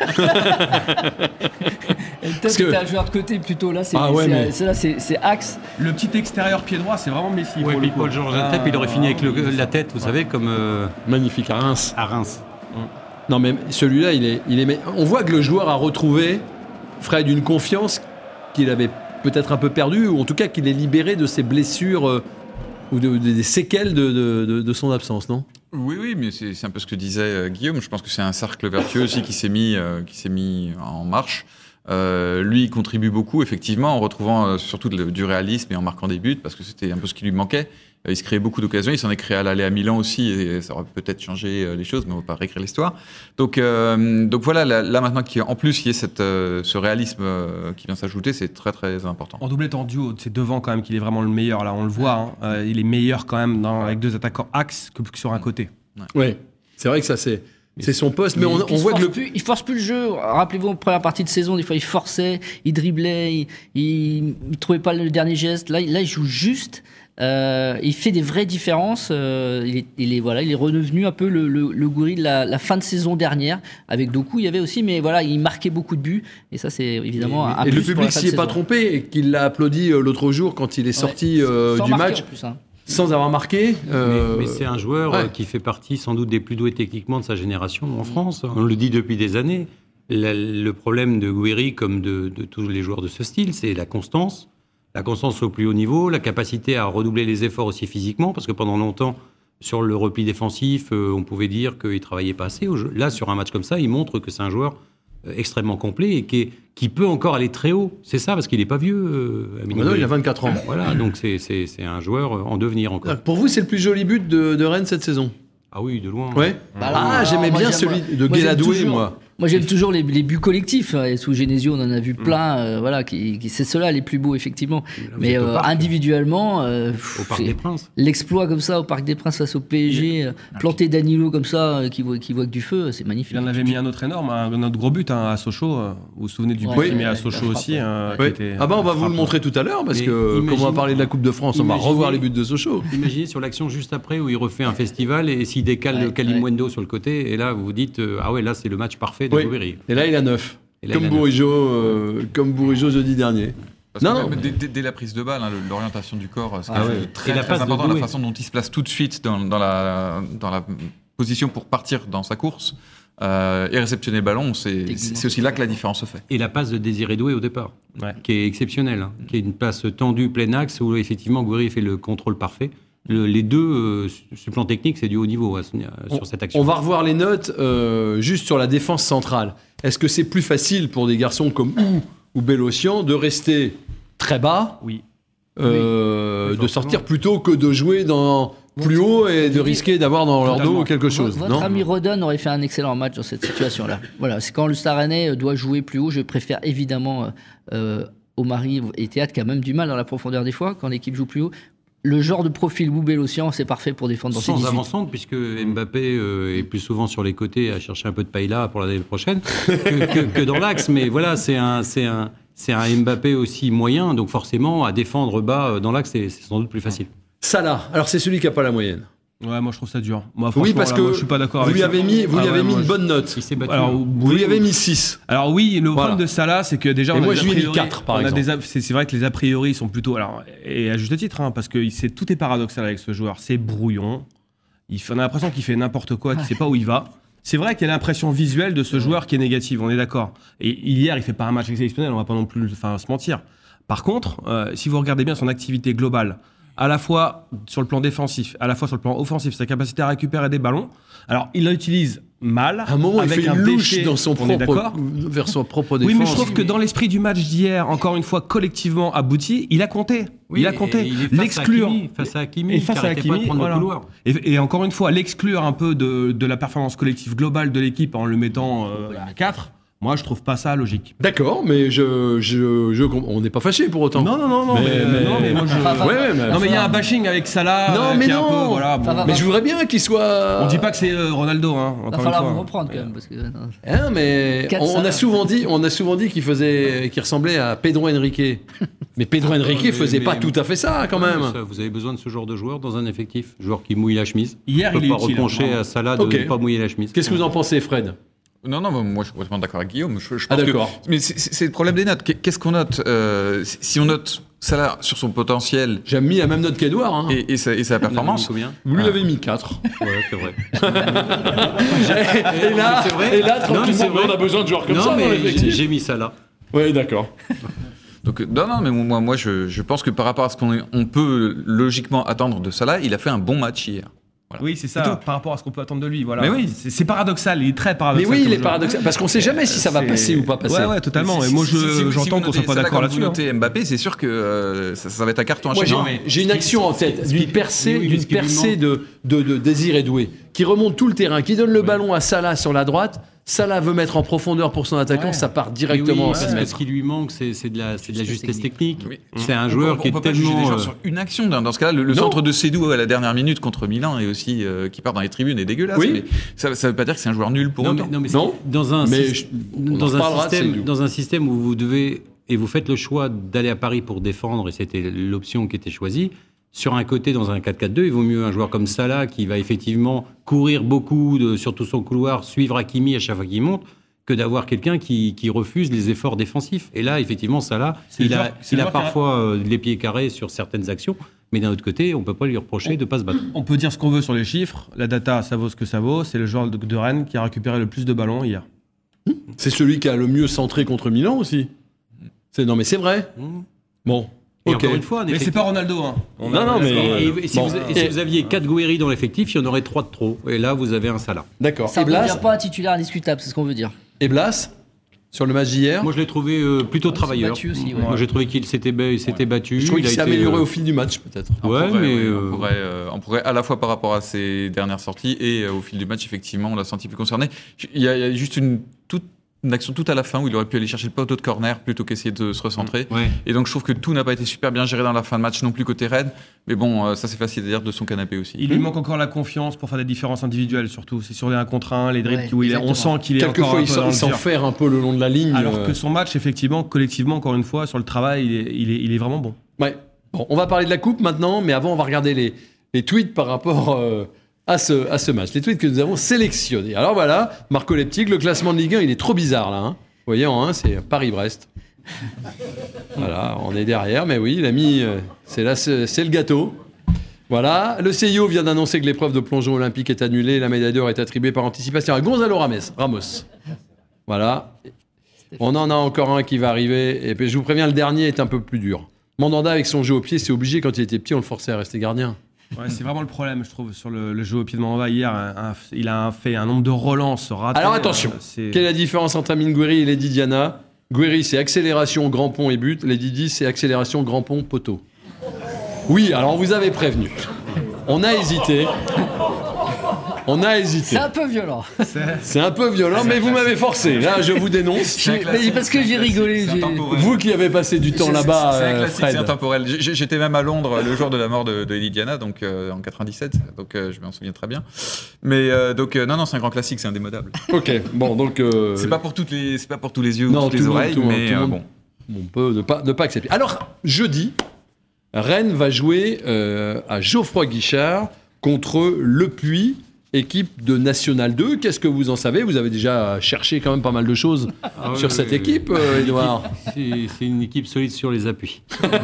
S7: Et peut-être
S3: Parce
S7: que
S3: que-
S7: t'as un joueur de côté plutôt là, c'est
S3: Ah ouais,
S7: c'est-
S3: mais-
S7: c'est là, c'est c'est axe.
S5: Le petit extérieur pied droit, c'est vraiment Messi.
S6: Ouais,
S5: pour
S6: puis
S5: le coup.
S6: Paul Georges
S5: Ah,
S6: Ntep, il aurait fini avec le- la tête, vous savez, comme euh,
S3: Magnifique à Reims.
S6: à Reims.
S3: Non mais celui-là, il est, il est. On voit que le joueur a retrouvé, Fred, une confiance qu'il avait peut-être un peu perdue, ou en tout cas qu'il est libéré de ses blessures euh, ou de- de- des séquelles de, de- de- de son absence, non ?
S4: Oui, oui, mais c'est c'est un peu ce que disait euh, Guillaume. Je pense que c'est un cercle vertueux aussi qui s'est mis, euh, qui s'est mis en marche. Euh, lui, il contribue beaucoup, effectivement, en retrouvant euh, surtout de- du réalisme et en marquant des buts, parce que c'était un peu ce qui lui manquait. Euh, il se créait beaucoup d'occasions. Il s'en est créé à l'aller à Milan aussi, et ça aurait peut-être changé euh, les choses, mais on ne va pas réécrire l'histoire. Donc, euh, donc voilà, là, là maintenant, qu'il y a- en plus, il y ait cette, euh, ce réalisme euh, qui vient s'ajouter, c'est très très important.
S5: En doublette, en duo, c'est devant quand même qu'il est vraiment le meilleur. Là, on le voit. Hein. Euh, il est meilleur quand même dans, avec deux attaquants axe que, que sur un côté.
S3: Oui, c'est vrai que ça c'est, c'est son poste, mais on,
S7: Puis
S3: on
S7: il
S3: voit
S7: force
S3: que le.
S7: plus, il force plus le jeu. Rappelez-vous, en première partie de saison, des fois il forçait, il driblait, il, il, il trouvait pas le dernier geste. Là, il- là il joue juste. Euh, il fait des vraies différences. Euh, il, est, il est voilà, il est redevenu un peu le, le, le Gouiri de la, la fin de saison dernière. Avec Doku, il y avait aussi, mais voilà, il marquait beaucoup de buts. Et ça, c'est évidemment un
S3: Et le
S7: plus pour la
S3: public
S7: fin
S3: s'y
S7: de
S3: est pas
S7: saison.
S3: trompé et qu'il l'a applaudi euh, l'autre jour quand il est sorti euh,
S7: Sans
S3: du
S7: marquer,
S3: match
S7: en plus, hein.
S3: sans avoir marqué. euh,
S6: Mais, mais c'est un joueur
S3: ouais.
S6: euh, qui fait partie sans doute des plus doués techniquement de sa génération en France. On le dit depuis des années. La- le problème de Gouiri, comme de, de tous les joueurs de ce style, c'est la constance. La constance au plus haut niveau, la capacité à redoubler les efforts aussi physiquement, parce que pendant longtemps, sur le repli défensif, euh, on pouvait dire qu'il travaillait pas assez. Au jeu. Là, sur un match comme ça, il montre que c'est un joueur euh, extrêmement complet et qui, est- qui peut encore aller très haut. C'est ça, parce qu'il n'est pas vieux. Euh, Amine
S3: Maintenant, il a
S6: Gouiri.
S3: vingt-quatre ans.
S6: Voilà, donc c'est- c'est c'est un joueur euh, en devenir encore.
S3: Pour vous, c'est le plus joli but de, de Rennes cette saison.
S6: Ah oui, de loin.
S3: Ouais.
S7: Bah alors,
S3: Ah, j'aimais
S7: moi,
S3: bien
S7: j'aime-
S3: celui de
S7: moi, j'aime
S3: Guéladoué,
S7: toujours-
S3: moi.
S7: Moi, j'aime toujours les, les buts collectifs. Et sous Genesio, on en a vu plein. euh, voilà, qui, qui- c'est ceux-là les plus beaux, effectivement.
S6: Vous
S7: Mais
S6: êtes au
S7: euh,
S6: parc.
S7: individuellement, euh,
S6: Au Parc
S7: c'est-
S6: des Princes.
S7: l'exploit comme ça au Parc des Princes face au P S G, euh, planter Danilo comme ça, euh, qui voit, qui voit que du feu, c'est magnifique.
S5: Il en avait mis un autre énorme, un, un autre gros but hein, à Sochaux. euh, Vous vous souvenez du but
S7: Ouais,
S5: qu'il met à
S7: ouais,
S5: Sochaux
S7: la
S5: aussi
S7: frappe,
S5: euh,
S3: Oui.
S5: qui était-
S3: Ah bah on va
S5: la
S3: vous le
S5: frappe.
S3: montrer tout à l'heure parce
S6: Mais
S3: que comme on va
S6: imagine-
S3: parler de la Coupe de France, on va
S6: imaginez-
S3: revoir les buts de Sochaux.
S6: Imaginez sur l'action juste après où il refait un festival et s'il décale
S7: Ouais,
S6: le Kalimundo sur le côté, et là vous vous dites euh, ah ouais, là c'est le match parfait de
S3: Oui.
S6: Gouiri.
S3: Et là il a neuf.
S6: Et là,
S3: Comme
S6: il a neuf.
S3: Bourigeau, euh, comme Bourigeau jeudi dernier.
S4: Parce
S3: Non,
S4: que
S3: non,
S4: même
S3: mais-
S4: dès, dès- dès la prise de balle, hein, le- l'orientation du corps, c'est
S6: Ah
S4: quand même
S6: ouais.
S4: très,
S6: Et la
S4: très
S6: passe de
S4: important, la
S6: Doué.
S4: façon dont il se place tout de suite dans, dans la, dans la position pour partir dans sa course euh, et réceptionner le ballon, c'est c'est- c'est aussi là que la différence se fait.
S6: Et la passe de Désiré Doué au départ,
S5: Ouais.
S6: qui est exceptionnelle, hein, qui est une passe tendue plein axe où effectivement Gouiri fait le contrôle parfait. Le- les deux, euh, sur le plan technique, c'est du haut niveau à ce- sur
S3: On-
S6: cette action.
S3: On va revoir les notes euh, juste sur la défense centrale. Est-ce que c'est plus facile pour des garçons comme Ou ou Bélocian de rester très bas,
S5: Oui.
S3: euh,
S6: Oui,
S3: de
S6: forcément.
S3: sortir plutôt que de jouer dans plus haut et de risquer d'avoir dans leur dos
S5: Totalement.
S3: quelque chose,
S7: Votre
S3: non
S7: ami Rodon aurait fait un excellent match dans cette situation-là. Voilà, c'est quand le Stade Rennais doit jouer plus haut. Je préfère évidemment euh, Omari et Théâtre qui a même du mal dans la profondeur des fois quand l'équipe joue plus haut. le genre de profil Bélocian, c'est parfait pour défendre dans ces
S6: Sans
S7: dix-huit.
S6: avant-centre, puisque Mbappé euh, est plus souvent sur les côtés à chercher un peu de paella pour l'année prochaine que, que, que dans l'axe. Mais voilà, c'est un, c'est, un, c'est un Mbappé aussi moyen, donc forcément, à défendre bas dans l'axe, c'est, c'est sans doute plus facile.
S3: Salah, alors c'est celui qui n'a pas la moyenne.
S5: Ouais, moi je trouve ça dur. Moi,
S3: Oui, parce
S5: là,
S3: que
S5: moi, je suis pas d'accord
S3: vous
S5: avec
S3: lui
S5: ça.
S3: avez mis, vous
S5: Ah
S3: lui avez
S5: ouais,
S3: mis
S5: moi,
S3: une
S5: je-
S3: bonne note.
S6: Il s'est battu.
S5: Alors,
S3: Vous
S5: oui,
S3: lui avez mis six.
S5: Alors oui, le
S3: Voilà.
S5: problème de Salah, c'est que déjà,
S3: Et
S5: on a
S3: moi,
S5: des
S3: je lui ai mis
S5: a priori-
S3: quatre, par
S5: on a
S3: exemple.
S5: des a- c'est, c'est vrai que les a priori sont plutôt, alors, et à juste titre, hein, parce que il- c'est, tout est paradoxal avec ce joueur. C'est brouillon. Il fait, on a l'impression qu'il fait n'importe quoi, qu'il sait pas où il va. C'est vrai qu'il y a l'impression visuelle de ce joueur qui est négative, on est d'accord. Et hier, il fait pas un match exceptionnel, on va pas non plus enfin, se mentir. Par contre, euh, si vous regardez bien son activité globale, à la fois sur le plan défensif, à la fois sur le plan offensif, sa capacité à récupérer des ballons. Alors, il l'utilise mal.
S3: À un moment, il
S5: avec
S3: fait
S5: un
S3: une louche
S5: déchet,
S3: dans son
S5: on est
S3: propre,
S5: d'accord.
S3: vers son propre défense.
S5: Oui, mais je trouve que dans l'esprit du match d'hier, encore une fois, collectivement abouti, il a compté.
S6: Oui,
S5: il a compté.
S6: et il est face
S5: L'exclure.
S6: à Hakimi, face à Hakimi,
S5: Et face
S6: qui
S5: à
S6: arrêtait
S5: Hakimi,
S6: pas de prendre
S5: voilà.
S6: le couloir.
S5: Et, et encore une fois, l'exclure un peu de, de la performance collective globale de l'équipe en le mettant euh, à quatre, moi, je trouve pas ça logique.
S3: D'accord, mais je, je, je, comp- on n'est pas fâchés pour autant.
S5: Non, non, non, non,
S3: Mais-
S5: mais,
S3: mais-
S5: non, mais moi, je...
S7: Enfin,
S3: Ouais, ouais, mais,
S5: non, mais il y a un bashing avec Salah.
S3: Non,
S5: euh,
S3: mais
S5: qui est un
S3: non.
S5: peu, voilà, bon.
S7: Enfin, va-
S3: mais je voudrais bien qu'il soit.
S5: On dit pas que c'est euh, Ronaldo, hein,
S7: Il
S5: encore
S7: va
S5: une
S7: falloir
S5: fois.
S7: vous reprendre quand même. Parce que, non.
S3: Hein, mais
S7: Quatre
S3: on, on
S7: Salah.
S3: a souvent dit, on a souvent dit qu'il faisait, qu'il ressemblait à Pedro Henrique. Mais Pedro Henrique
S6: mais-
S3: faisait
S6: mais-
S3: pas tout à fait ça, quand même.
S6: Ça, vous avez besoin de ce genre de joueur dans un effectif. Joueur qui mouille la chemise.
S5: Hier,
S6: On peut
S5: il est
S6: pas
S5: utile,
S6: reprocher
S5: vraiment.
S6: à Salah de
S3: Ok.
S6: ne pas mouiller la chemise.
S3: Qu'est-ce que vous en pensez, Fred?
S4: Non, non, moi je suis complètement d'accord avec Guillaume. Je, je
S3: Ah,
S4: pense que-
S3: d'accord.
S4: mais c'est, c'est- c'est le problème des notes. Qu'est- Qu'est-ce qu'on note Euh, Si si on note Salah sur son potentiel
S3: J'ai mis la même note qu'Edouard. Hein.
S4: et, et sa, et sa performance,
S6: Combien
S3: Vous lui
S4: Ah.
S3: avez mis quatre.
S6: Ouais, c'est vrai.
S3: et là,
S6: C'est vrai.
S3: et là
S6: Non, mais c'est
S3: tranquillement,
S6: vrai.
S3: on a besoin de joueurs comme
S6: non,
S3: ça dans
S6: mais j'ai,
S3: l'effectif.
S6: j'ai mis ça là.
S3: Oui, d'accord.
S4: donc euh, non, non, mais moi, moi je, je pense que par rapport à ce qu'on est- on peut logiquement attendre de Salah, il a fait un bon match hier.
S5: Oui, c'est ça, par rapport à ce qu'on peut attendre de lui. Voilà.
S4: Mais oui.
S5: c'est, c'est paradoxal, il est très
S3: Mais
S5: paradoxal.
S3: oui, il
S5: comme
S3: est
S5: joueur.
S3: paradoxal. Parce qu'on sait jamais si ça va
S5: C'est-
S3: passer ou pas passer.
S5: Ouais, ouais, totalement.
S4: Si-
S5: Et moi,
S4: si-
S5: je,
S4: si- si vous- si
S5: j'entends
S4: vous
S5: qu'on soit
S4: notez
S5: pas
S4: Salah
S5: d'accord
S4: comme vous
S5: là-dessus. hein.
S4: notez Mbappé, c'est sûr que euh, ça, ça va être un carton à
S3: Moi,
S4: chaque
S3: j'ai,
S4: fois.
S6: mais
S3: j'ai une
S6: ce qui-
S3: action en
S6: ce qui-
S3: tête
S6: ce qui-
S3: d'une percée,
S6: oui, mais
S3: d'une
S6: ce qui lui
S3: percée
S6: manque-
S3: de, de, de Désir Edoué, qui remonte tout le terrain, qui donne le ballon à Salah sur la droite. Salah veut mettre en profondeur pour son attaquant,
S5: Ouais.
S3: ça part
S6: Et
S3: directement
S6: oui,
S3: en
S6: parce
S3: six
S6: que
S3: mètres.
S6: ce qui lui manque, c'est, c'est de la, c'est de la
S7: Justesse
S6: justesse technique.
S4: Oui.
S6: C'est un
S4: On
S6: joueur
S4: peut-
S6: qui
S4: on peut
S6: est
S4: pas juger les
S6: tellement.
S4: joueurs
S6: euh,
S4: sur une action. Dans, dans ce cas-là, le, le
S3: Non.
S4: centre de Sédou à la dernière minute contre Milan et aussi euh, qui part dans les tribunes est dégueulasse.
S3: Oui.
S4: Mais ça, ça veut pas dire que c'est un joueur nul pour
S6: non,
S4: autant.
S6: mais, non, mais
S3: Non.
S6: c'est- dans un,
S3: Mais
S6: syst-
S3: je- on en
S6: dans, un
S3: reparlera de
S6: système,
S3: Seydou.
S6: dans un système où vous devez et vous faites le choix d'aller à Paris pour défendre, et c'était l'option qui était choisie. Sur un côté, dans un quatre quatre deux, il vaut mieux un joueur comme Salah qui va effectivement courir beaucoup de, sur tout son couloir, suivre Hakimi à chaque fois qu'il monte, que d'avoir quelqu'un qui, qui refuse les efforts défensifs. Et là, effectivement, Salah,
S5: C'est le
S6: il a,
S5: joueur- c'est
S6: il
S5: le
S6: a
S5: joueur qui a-
S6: parfois euh, les pieds carrés sur certaines actions, mais d'un autre côté, on ne peut pas lui reprocher de ne pas se battre.
S5: On peut dire ce qu'on veut sur les chiffres. La data, ça vaut ce que ça vaut. C'est le joueur de, de Rennes qui a récupéré le plus de ballons hier.
S3: C'est celui qui a le mieux centré contre Milan aussi. C'est, non, mais c'est vrai. Bon.
S6: Et
S3: Ok.
S6: encore une fois, un
S5: Mais c'est
S6: effectif-
S5: pas Ronaldo. Hein. On
S3: Non,
S5: a-
S3: non, mais-
S6: Et, et si,
S3: Bon.
S6: vous, et si
S3: Et-
S6: vous aviez quatre Gouiri dans l'effectif, il y en aurait trois de trop. Et là, vous avez un Salah.
S3: D'accord.
S7: Ça
S3: Et
S7: ne devient
S3: Blas,
S7: pas un titulaire indiscutable, c'est ce qu'on veut dire.
S3: et Blas sur le match d'hier.
S6: Moi, je l'ai trouvé euh, plutôt
S7: Il s'est
S6: travailleur.
S7: battu aussi, ouais.
S6: Moi, j'ai trouvé qu'il s'était, ba- il s'était battu.
S3: Je trouve
S6: il
S3: qu'il
S6: a
S3: s'est
S6: été,
S3: amélioré
S6: euh,
S3: au fil du match, peut-être.
S4: On
S6: Ouais,
S4: pourrait,
S6: mais,
S4: oui,
S6: euh,
S4: on, pourrait, euh, on pourrait à la fois par rapport à ses dernières sorties et euh, au fil du match, effectivement, on l'a senti plus concerné. Il y a, il y a juste une, toute, une action tout à la fin où il aurait pu aller chercher le poteau de corner plutôt qu'essayer de se recentrer.
S6: Ouais.
S4: Et donc je trouve que tout n'a pas été super bien géré dans la fin de match non plus côté Rennes. Mais bon, euh, ça c'est facile à dire de son canapé aussi.
S5: Il lui manque encore la confiance pour faire des différences individuelles, surtout. C'est sur les un contre un, les dribbles
S7: Ouais,
S5: où il est, on
S7: exactement.
S5: sent qu'il est encore
S3: Quelquefois,
S5: un
S3: il
S5: peu
S3: s'en-
S5: dans
S3: il
S5: le dur.
S3: s'enferre un peu le long de la ligne.
S5: Alors
S3: euh.
S5: que son match, effectivement, collectivement, encore une fois, sur le travail, il est, il est, il est vraiment bon.
S3: Ouais. Bon, on va parler de la coupe maintenant, mais avant, on va regarder les, les tweets par rapport euh, à, ce, à ce match. Les tweets que nous avons sélectionnés. Alors voilà, Marco Leptic, le classement de Ligue un, il est trop bizarre là. Hein. Vous voyez, en un, c'est Paris-Brest. Voilà, on est derrière, mais oui, il a mis. euh, c'est là, c'est c'est le gâteau. Voilà, le C I O vient d'annoncer que l'épreuve de plongeon olympique est annulée. La médaille d'or est attribuée par anticipation à Gonzalo Ramos. Ramos. Voilà. On en a encore un qui va arriver. Et puis je vous préviens, le dernier est un peu plus dur. Mandanda, avec son jeu au pied, c'est obligé. Quand il était petit, on le forçait à rester gardien.
S5: Ouais, c'est vraiment le problème, je trouve, sur le, le jeu au pied de Mandanda hier. un- un- il a fait un nombre de relances ratées.
S3: Alors attention,
S5: euh, c'est-
S3: quelle est la différence entre Amine Gouiri et Lady Diana? Gouiri, c'est accélération, grand pont et but. Lady Di, c'est accélération, grand pont, poteau. Oui, alors on vous avait prévenu. On a hésité. On a hésité.
S7: C'est un peu violent.
S3: C'est un peu violent, mais vous m'avez forcé. Là, je vous dénonce.
S7: J'ai- mais parce que j'ai rigolé. j'ai-
S3: Vous qui avez passé du temps là-bas,
S4: C'est un
S3: euh,
S4: classique,
S3: Fred.
S4: c'est intemporel. J'ai- J'étais même à Londres le jour de la mort de, de Lady Diana, donc euh, en quatre-vingt-dix-sept, donc euh, je m'en souviens très bien. Mais euh, donc euh, non, non, c'est un grand classique, c'est indémodable.
S3: Ok, bon, donc. euh,
S4: C'est pas pour toutes les, c'est pas pour tous les yeux
S3: Non,
S4: ou toutes
S3: tout
S4: les
S3: le monde,
S4: oreilles,
S3: tout le monde,
S4: mais
S3: tout le
S4: euh,
S3: monde.
S4: bon.
S3: On peut ne pas, ne pas accepter. Alors, jeudi, Rennes va jouer euh, à Geoffroy Guichard contre Le Puy, équipe de National deux. Qu'est-ce que vous en savez? Vous avez déjà cherché quand même pas mal de choses
S6: Ah oui,
S3: sur
S6: oui,
S3: cette
S6: oui,
S3: équipe,
S6: oui.
S3: euh,
S6: Une
S3: Edouard.
S6: équipe- C'est c'est une équipe solide sur les appuis.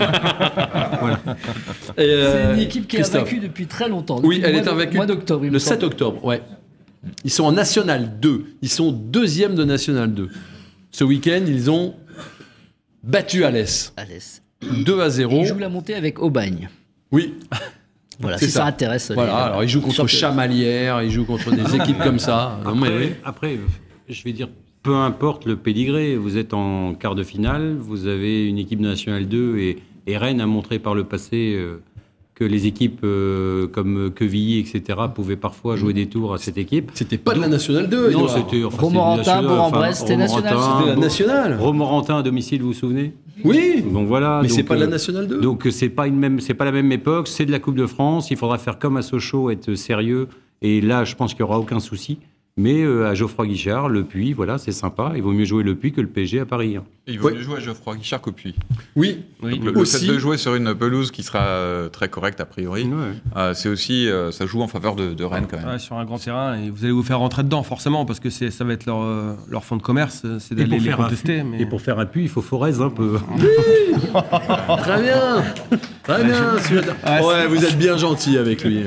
S3: Et, euh,
S7: C'est une équipe qui est
S3: Christophe.
S7: invaincue depuis très longtemps.
S3: Oui,
S7: depuis
S3: elle
S7: le
S3: est
S7: mois de-
S3: invaincue
S7: mois d'octobre. il me
S3: Le
S7: semble.
S3: sept octobre, ouais. Ils sont en National deux. Ils sont deuxième de National deux. Ce week-end, ils ont battu Alès
S7: Alès.
S3: deux à zéro.
S7: Ils jouent la montée avec Aubagne.
S3: Oui,
S7: Voilà,
S3: C'est
S7: si ça,
S3: ça.
S7: intéresse.
S3: voilà.
S7: les-
S3: Alors, ils jouent contre
S7: Sur que-
S3: Chamalières, ils jouent contre des équipes comme ça. Non, mais
S6: Après,
S3: oui.
S6: après, je vais dire, peu importe le pédigré, vous êtes en quart de finale, vous avez une équipe nationale deux et, et Rennes a montré par le passé euh, que les équipes euh, comme Quevilly, et cetera, pouvaient parfois jouer des tours à cette équipe.
S3: C'était pas de la Nationale deux.
S6: Non,
S3: Edouard.
S6: c'était enfin,
S7: Romorantin,
S6: c'était national,
S7: Bourg-en-Bresse, c'était national.
S6: Romorantin,
S3: C'était la
S6: Bo-
S3: Nationale.
S6: Romorantin à domicile, vous vous souvenez?
S3: Oui,
S6: Donc voilà.
S3: mais
S6: donc,
S3: c'est pas de la
S6: euh,
S3: Nationale deux.
S6: Donc c'est pas une même, c'est pas la même époque, c'est de la Coupe de France. Il faudra faire comme à Sochaux, être sérieux. Et là, je pense qu'il y aura aucun souci. Mais euh, à Geoffroy Guichard, Le Puy, voilà, c'est sympa. Il vaut mieux jouer Le Puy que le P S G à Paris. hein.
S4: Il vaut
S3: Ouais.
S4: mieux jouer à Geoffroy Guichard qu'au Puy.
S3: Oui,
S5: Oui.
S4: Le, le
S3: Aussi-
S4: fait de jouer sur une pelouse qui sera euh, très correcte a priori,
S6: Ouais.
S4: euh, c'est aussi, euh, ça joue en faveur de, de Rennes quand même.
S5: Ouais, sur un grand terrain, et vous allez vous faire rentrer dedans, forcément, parce que c'est, ça va être leur, euh, leur fond de commerce, euh, c'est
S6: Et
S5: d'aller
S6: pour,
S5: les
S6: faire un,
S5: contester. Mais...
S6: et pour faire un Puy, il faut Forez un peu.
S3: très bien. Très bien. celui-là.
S5: Ah,
S3: Ouais, vous êtes bien gentil avec lui.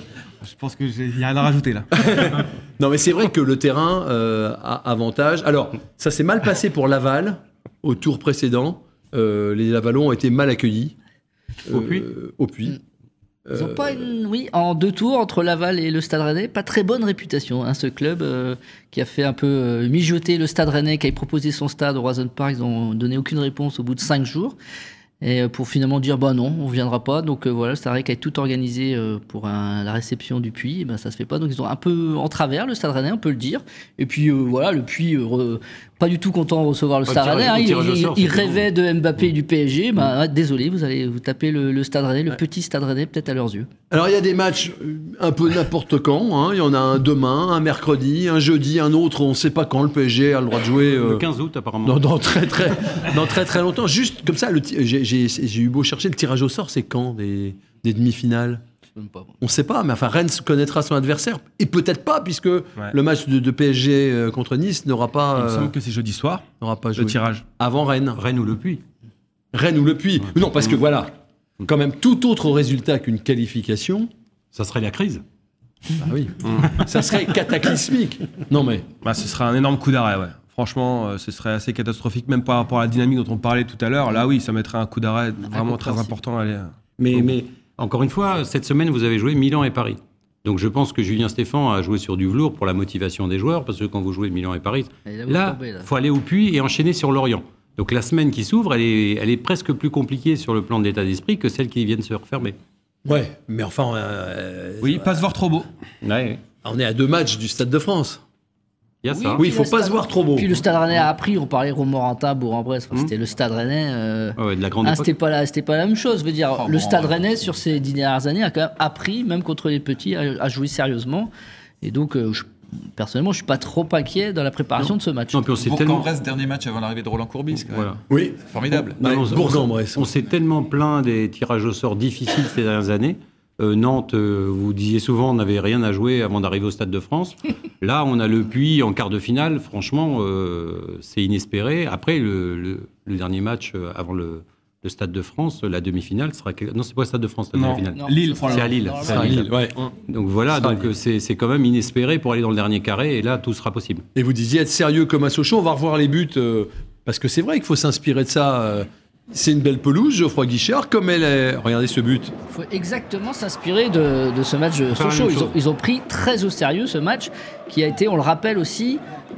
S5: Je pense qu'il y a rien à rajouter là.
S3: Non, mais c'est vrai que le terrain euh, a avantage. Alors, ça s'est mal passé pour Laval au tour précédent. Euh, les Lavalons ont été mal accueillis.
S6: Au Puy
S3: Au Puy.
S7: Ils ont
S3: Euh,
S7: pas une, oui, en deux tours entre Laval et le Stade Rennais, pas très bonne réputation. Hein, ce club euh, qui a fait un peu euh, mijoter le Stade Rennais, qui a proposé son stade au Roison Park, ils ont donné aucune réponse au bout de cinq jours. Et euh, pour finalement dire bah non, on viendra pas. Donc euh, voilà, le Stade Rennais qui a tout organisé euh, pour un- la réception du Puy, et ben ça se fait pas. Donc ils ont un peu en travers le Stade Rennais, on peut le dire. Et puis euh, voilà, le Puy euh, re- pas du tout content de recevoir le
S6: Pas
S7: Stade
S6: de tirage-
S7: Rennais. hein.
S6: au
S7: Il,
S6: tirage au
S7: il-
S6: sort,
S7: il
S6: c'est tout.
S7: rêvait de Mbappé et du P S G. Bah, ouais, désolé, vous allez vous taper le, le Stade Rennais, le petit Stade Rennais peut-être à leurs yeux.
S3: Alors, il y a des matchs euh, un peu n'importe quand. hein. Il y en a un demain, un mercredi, un jeudi, un autre. On ne sait pas quand le P S G a le droit de jouer. euh,
S6: Le quinze août, apparemment.
S3: Dans, dans très très dans très très longtemps. Juste comme ça, le ti- j'ai, j'ai- j'ai eu beau chercher le tirage au sort, c'est quand des, des demi-finales?
S7: Je sais pas, moi.
S3: On ne sait pas, mais enfin Rennes connaîtra son adversaire et peut-être pas puisque le match de, de P S G euh, contre Nice n'aura pas
S5: Il me
S3: euh,
S5: semble que c'est jeudi soir,
S3: n'aura pas
S5: le
S3: joué
S5: tirage.
S3: avant Rennes.
S6: Rennes ou Le Puy.
S3: Rennes ou le Puy. Non, parce que voilà, quand même tout autre résultat qu'une qualification,
S6: Ça serait la crise.
S3: bah oui, ça serait cataclysmique. Non mais
S5: Bah, ce sera un énorme coup d'arrêt, ouais. Franchement, euh, ce serait assez catastrophique, même par rapport à la dynamique dont on parlait tout à l'heure. Là, oui, ça mettrait un coup d'arrêt vraiment très
S7: Incompréhensible.
S5: important. à aller-
S6: Mais, mais encore une fois, cette semaine, vous avez joué Milan et Paris. Donc je pense que Julien Stéphan a joué sur du velours pour la motivation des joueurs, parce que quand vous jouez Milan et Paris,
S7: Et là, vous
S6: là,
S7: tombez, là.
S6: il faut aller au Puy et enchaîner sur Lorient. Donc la semaine qui s'ouvre, elle est, elle est presque plus compliquée sur le plan de l'état d'esprit que celle qui vient de se refermer.
S3: ouais, mais enfin, euh,
S5: Oui, pas se voir trop beau.
S6: Ouais,
S3: on est à deux matchs du Stade de France.
S6: il y a
S7: Oui,
S6: ça.
S3: Oui, il
S7: puis
S3: faut
S7: le
S3: pas
S7: Stade-
S3: se voir trop beau.
S7: Puis le Stade Rennais a appris, on parlait Romorantin, Bourg-en-Bresse, enfin,
S6: Mmh.
S7: c'était le Stade Rennais. euh,
S6: Ouais, de la grande
S7: ah,
S6: époque.
S7: c'était pas la, c'était pas la même chose. Je veux dire,
S4: Oh,
S7: le
S4: bon,
S7: Stade
S4: ouais.
S7: Rennais sur ces dix dernières années a quand même appris, même contre les petits, à, à jouer sérieusement. Et donc, euh, je- personnellement, je suis pas trop inquiet dans la préparation de ce match.
S6: Non, puis on s'est tellement...
S4: Bourg-en-Bresse, dernier match avant l'arrivée de Roland Courbis. Quand même.
S6: Voilà.
S3: Oui,
S4: Formidable.
S3: Ouais,
S6: Non, non,
S3: Bourg-en-Bresse.
S6: On s'est tellement plaint des tirages au sort difficiles ces dernières années. Euh, Nantes, euh, vous disiez souvent, on n'avait rien à jouer avant d'arriver au Stade de France. Là, on a le Puy en quart de finale. Franchement, euh, c'est inespéré. Après, le, le- le dernier match euh, avant le, le Stade de France, la demi-finale sera... quel- Non, c'est pas le Stade de France, la
S5: Non.
S6: demi-finale.
S7: Non,
S5: Lille,
S7: c'est-
S5: pour
S6: C'est à Lille.
S7: Normalement,
S6: C'est à
S3: à
S6: Lille.
S3: Lille, ouais.
S6: Donc voilà,
S3: Ça,
S6: donc
S3: Lille.
S6: euh, c'est c'est quand même inespéré pour aller dans le dernier carré. Et là, tout sera possible.
S3: Et vous disiez être sérieux comme à Sochaux, on va revoir les buts, euh, parce que c'est vrai qu'il faut s'inspirer de ça. euh, c'est une belle pelouse, Geoffroy Guichard, comme elle est. Regardez ce but.
S7: Il faut exactement s'inspirer de, de ce match de
S6: Faire la
S7: Sochaux.
S6: même
S7: Ils ont,
S6: chose.
S7: ils ont pris très au sérieux ce match qui a été, on le rappelle aussi,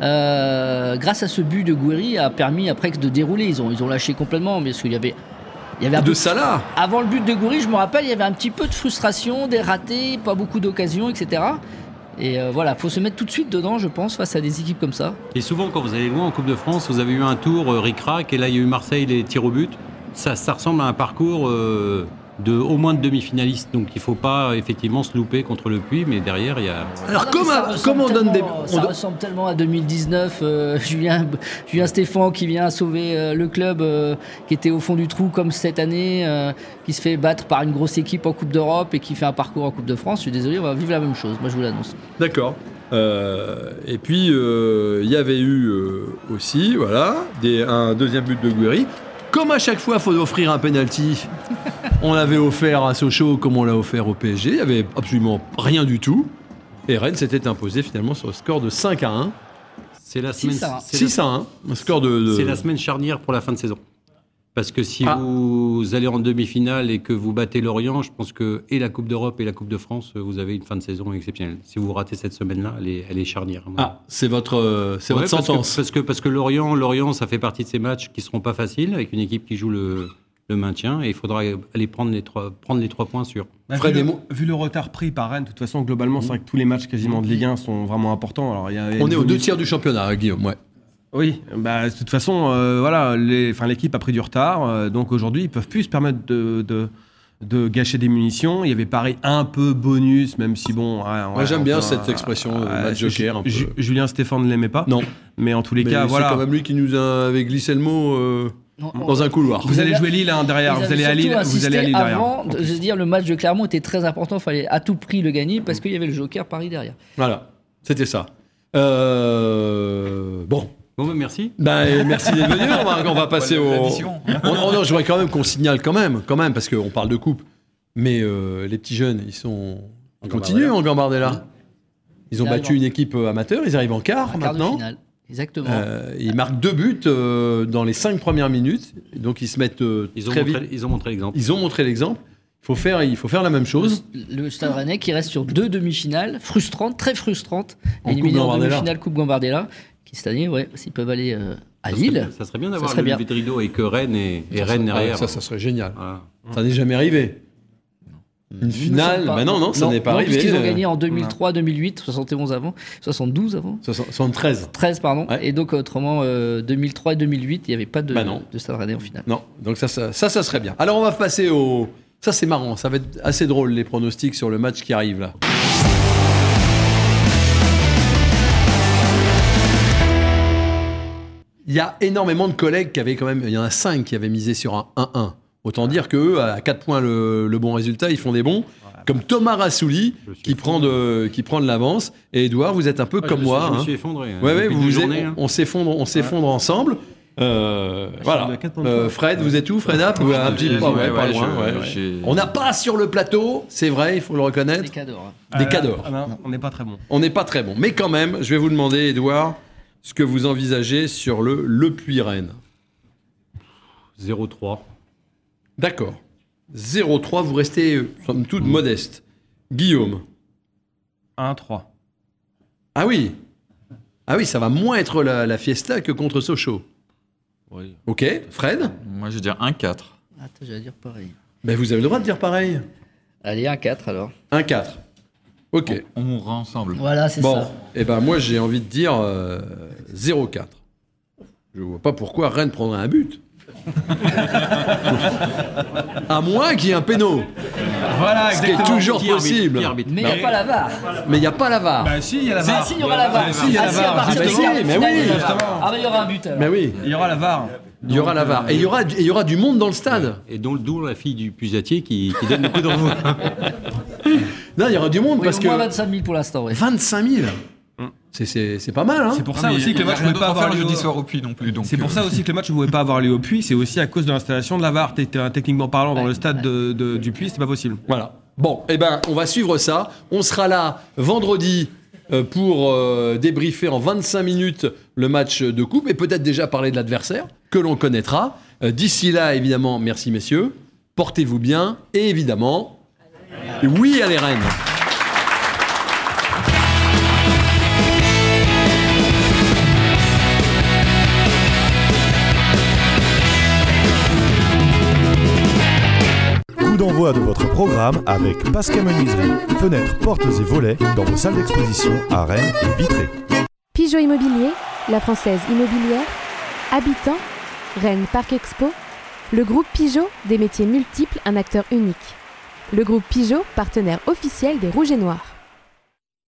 S7: euh, grâce à ce but de Gouiri, a permis après de dérouler. Ils ont, ils ont lâché complètement, mais parce qu'il y avait, il y avait un
S3: De
S7: peu-
S3: Salah.
S7: Avant le but de Gouiri, je me rappelle, il y avait un petit peu de frustration, des ratés, pas beaucoup d'occasions, et cetera. Et euh, voilà, faut se mettre tout de suite dedans, je pense, face à des équipes comme ça.
S6: Et souvent, quand vous allez loin en Coupe de France, vous avez eu un tour euh, ric-rac, et là, il y a eu Marseille, les tirs au but. Ça, ça ressemble à un parcours euh, de au moins de demi-finalistes. Donc, il ne faut pas effectivement se louper contre le Puy, mais derrière, il y a...
S3: Alors,
S7: Ah non,
S3: comme,
S7: mais ça
S3: à-
S7: ressemble
S3: comme on donne des.
S7: tellement-
S3: on
S7: Ça
S3: don-
S7: ressemble tellement à deux mille dix-neuf, euh, Julien, Julien Stéphan qui vient sauver euh, le club euh, qui était au fond du trou comme cette année, euh, qui se fait battre par une grosse équipe en Coupe d'Europe et qui fait un parcours en Coupe de France. Je suis désolé, on va vivre la même chose, moi je vous l'annonce.
S3: D'accord. Euh, et puis, euh, il y avait eu euh, aussi, voilà, des, un deuxième but de Guéry. Comme à chaque fois, il faut offrir un penalty. On l'avait offert à Sochaux comme on l'a offert au P S G. Il n'y avait absolument rien du tout. Et Rennes s'était imposé finalement sur le score de cinq à un.
S6: C'est la semaine,
S7: six à un.
S6: c'est
S3: six à un. Un score de. de-
S6: la, c'est la semaine charnière pour la fin de saison. Parce que si
S3: Ah.
S6: vous allez en demi-finale et que vous battez Lorient, je pense que et la Coupe d'Europe et la Coupe de France, vous avez une fin de saison exceptionnelle. Si vous ratez cette semaine-là, elle est, elle est charnière. à mon avis.
S3: Ah, c'est votre, euh, c'est
S6: Ouais,
S3: votre
S6: parce que-
S3: sentence.
S6: Parce que, parce que Lorient, Lorient, ça fait partie de ces matchs qui seront pas faciles, avec une équipe qui joue le, le maintien, et il faudra aller prendre les trois, prendre les trois points sûrs.
S5: Bah,
S3: Fred
S5: vu,
S3: et
S5: le,
S3: Mo-
S5: vu le retard pris par Rennes, de toute façon, globalement, c'est vrai que tous les matchs quasiment de Ligue un sont vraiment importants. Alors, il y a
S3: On est aux deux
S5: une-
S3: tiers du championnat, hein, Guillaume. Ouais.
S5: Oui, bah, de toute façon, euh, voilà, les, enfin, l'équipe a pris du retard. euh, donc aujourd'hui, ils peuvent plus se permettre de, de, de gâcher des munitions. Il y avait Paris un peu bonus, même si bon. Ouais,
S3: Moi,
S5: ouais,
S3: j'aime
S5: un
S3: bien
S5: peu,
S3: cette
S5: euh,
S3: expression,
S5: euh,
S3: match joker. Un peu.
S5: Ju- Julien Stéphan ne l'aimait pas.
S3: Non.
S5: Mais en tous les
S3: Mais
S5: cas,
S3: c'est
S5: voilà.
S3: quand même lui qui nous a, avait glissé le mot euh,
S7: Non,
S3: dans un couloir.
S5: Vous allez jouer Lille hein, derrière.
S7: Ils
S5: Vous
S7: avaient
S5: allez à Lille.
S7: surtout
S5: Vous allez à Lille
S7: insisté
S5: derrière.
S7: avant, de- je veux dire, le match de Clermont était très important, il fallait à tout prix le gagner parce qu'il y avait le joker Paris derrière.
S3: Voilà, c'était ça. Euh, bon.
S6: Bon, ben, merci.
S3: Ben, et merci d'être venu. On va, on va passer au.
S4: L'addition.
S3: On, on- non, je voudrais quand même qu'on signale quand même, quand même, parce qu'on parle de coupe. Mais euh, les petits jeunes, ils sont. Ils continuent en Gambardella. Ils ont
S7: Ils
S3: battu
S7: arrivent en-
S3: une équipe euh, amateur. Ils arrivent en quart
S7: Un quart de
S3: maintenant.
S7: finale. Exactement.
S3: Euh, ils marquent deux buts euh, dans les cinq premières minutes. Donc ils se mettent euh,
S6: Ils ont,
S3: très
S6: montré,
S3: vite.
S6: ils ont montré l'exemple.
S3: Ils ont montré l'exemple. Il faut faire, il faut faire la même chose.
S7: Le Stade Rennais qui reste sur deux demi-finales frustrantes, très frustrantes,
S3: En
S7: éliminées
S3: Coupe
S7: en
S3: Gambardella.
S7: demi-finale Coupe Gambardella, qui cette année, ouais, s'ils peuvent aller euh, à
S6: Ça
S7: Lille.
S6: serait, ça serait bien d'avoir
S7: serait
S6: le
S7: bien.
S6: lever de rideau et que Rennes et, et
S3: Ça,
S6: Rennes
S3: ça-
S6: derrière.
S3: Ça, ça serait génial.
S6: Voilà.
S3: Ça n'est jamais arrivé. Une finale,
S7: Nous sommes pas-
S3: bah non, non, ça n'est pas
S7: non,
S3: arrivé.
S7: puisqu'ils ont
S3: euh,
S7: gagné en deux mille trois, deux mille huit, soixante et onze avant, soixante-douze avant,
S3: soixante-treize.
S7: treize pardon.
S3: Ouais.
S7: Et donc autrement, euh, deux mille trois et deux mille huit, il n'y avait pas de,
S3: Bah non.
S7: de Stade Rennais en finale.
S3: Non, donc ça, ça, ça, ça serait bien. Alors on va passer au. Ça c'est marrant, ça va être assez drôle les pronostics sur le match qui arrive là. Il y a énormément de collègues qui avaient quand même, il y en a cinq qui avaient misé sur un un un. Autant dire qu'eux, à quatre points le, le bon résultat, ils font des bons. Comme Thomas Rassouli
S6: Je suis
S3: qui prend, de, qui prend de l'avance. Et Edouard, vous êtes un peu
S6: Ouais,
S3: comme
S6: je me
S3: moi.
S6: suis- Je me
S3: hein.
S6: suis effondré. hein,
S3: Ouais, ouais,
S6: depuis
S3: vous
S6: deux
S3: vous
S6: journées,
S3: êtes-
S6: hein.
S3: on s'effondre, on s'effondre ensemble. Euh, voilà.
S5: à quatre points de
S3: Euh,
S5: toi.
S3: Fred, vous êtes où, Fred App ou un petit
S4: j'ai-
S3: peu, ouais,
S4: ouais,
S3: pas
S4: ouais,
S3: loin,
S4: je-
S3: ouais, ouais.
S4: j'ai-
S3: On n'a pas sur le plateau, c'est vrai, il faut le reconnaître,
S7: Des cadeaux. hein.
S3: des
S5: Euh,
S3: cadors.
S5: ah non, on n'est pas très bon.
S3: On n'est pas très bon, mais quand même, je vais vous demander, Edouard, ce que vous envisagez sur le Le Puy-Rennes.
S6: zéro trois.
S3: D'accord. zéro trois, vous restez, euh, somme toute, modeste. Guillaume.
S5: un trois.
S3: Ah oui. Ah oui, ça va moins être la, la fiesta que contre Sochaux.
S4: Oui.
S3: Ok, Fred.
S4: Moi, je vais dire un quatre.
S7: Attends, j'allais dire pareil.
S3: Ben, vous avez le droit de dire pareil.
S7: Allez, un quatre alors.
S3: un quatre. Ok.
S4: On mourra ensemble.
S7: Voilà, c'est
S3: Bon,
S7: ça.
S3: et ben moi j'ai envie de dire euh, zéro quatre. Je vois pas pourquoi Rennes prendrait un but. À moins qu'il y ait un péno,
S5: Voilà,
S3: ce qui est toujours
S6: Qui arbitre
S3: possible.
S6: Qui arbitre
S7: Mais il n'y a pas la V A R.
S3: Mais il n'y a pas la V A R.
S5: Bah si, il y a la V A R.
S7: Si, il y aura la V A R.
S5: Bah, si, il y a la
S7: Ah, si,
S5: V A R,
S7: à partir des
S3: justement.
S7: quarts de
S3: Mais
S7: finale,
S3: oui,
S7: il y a la V A R.
S5: justement.
S7: Ah, mais il y aura un but alors.
S3: Mais oui,
S5: Il y aura la V A R.
S3: il y aura la V A R. Et il y aura, et il y aura du monde dans le stade.
S6: Et dont d'où la fille du Pusatier qui, qui donne le coup d'envoi.
S3: Non, il y aura du monde
S7: Oui,
S3: parce
S7: au
S3: que
S7: moins vingt-cinq mille pour l'instant, ouais.
S3: vingt-cinq mille. C'est- C'est c'est pas mal, hein.
S5: C'est pour
S4: Non,
S5: ça
S4: mais
S5: aussi
S4: il
S5: que le
S4: y a
S5: match ne
S4: rien
S5: pouvait pas
S4: d'autre à
S5: avoir
S4: faire le
S5: lieu.
S4: jeudi soir au Puy non plus. donc,
S5: C'est pour
S4: euh,
S5: ça aussi que le match ne pouvait pas avoir lieu au Puy. C'est aussi à cause de l'installation de la V A R. T'étais, techniquement parlant, dans le stade de- de- du Puy, c'était pas possible.
S3: Voilà. Bon, eh ben, on va suivre ça. On sera là vendredi euh, pour euh, débriefer en vingt-cinq minutes le match de coupe et peut-être déjà parler de l'adversaire que l'on connaîtra. Euh, D'ici là, évidemment, merci messieurs. Portez-vous bien et évidemment, oui à les Rennes.
S2: Coup d'envoi d'envoi de votre programme avec Pascal Menuiserie, fenêtres, portes et volets dans vos salles d'exposition à Rennes et Vitré.
S1: Pigeot Immobilier, la Française Immobilière, Habitant, Rennes Parc Expo, le groupe Pigeot, des métiers multiples, un acteur unique. Le groupe Pigeot, partenaire officiel des Rouges et Noirs.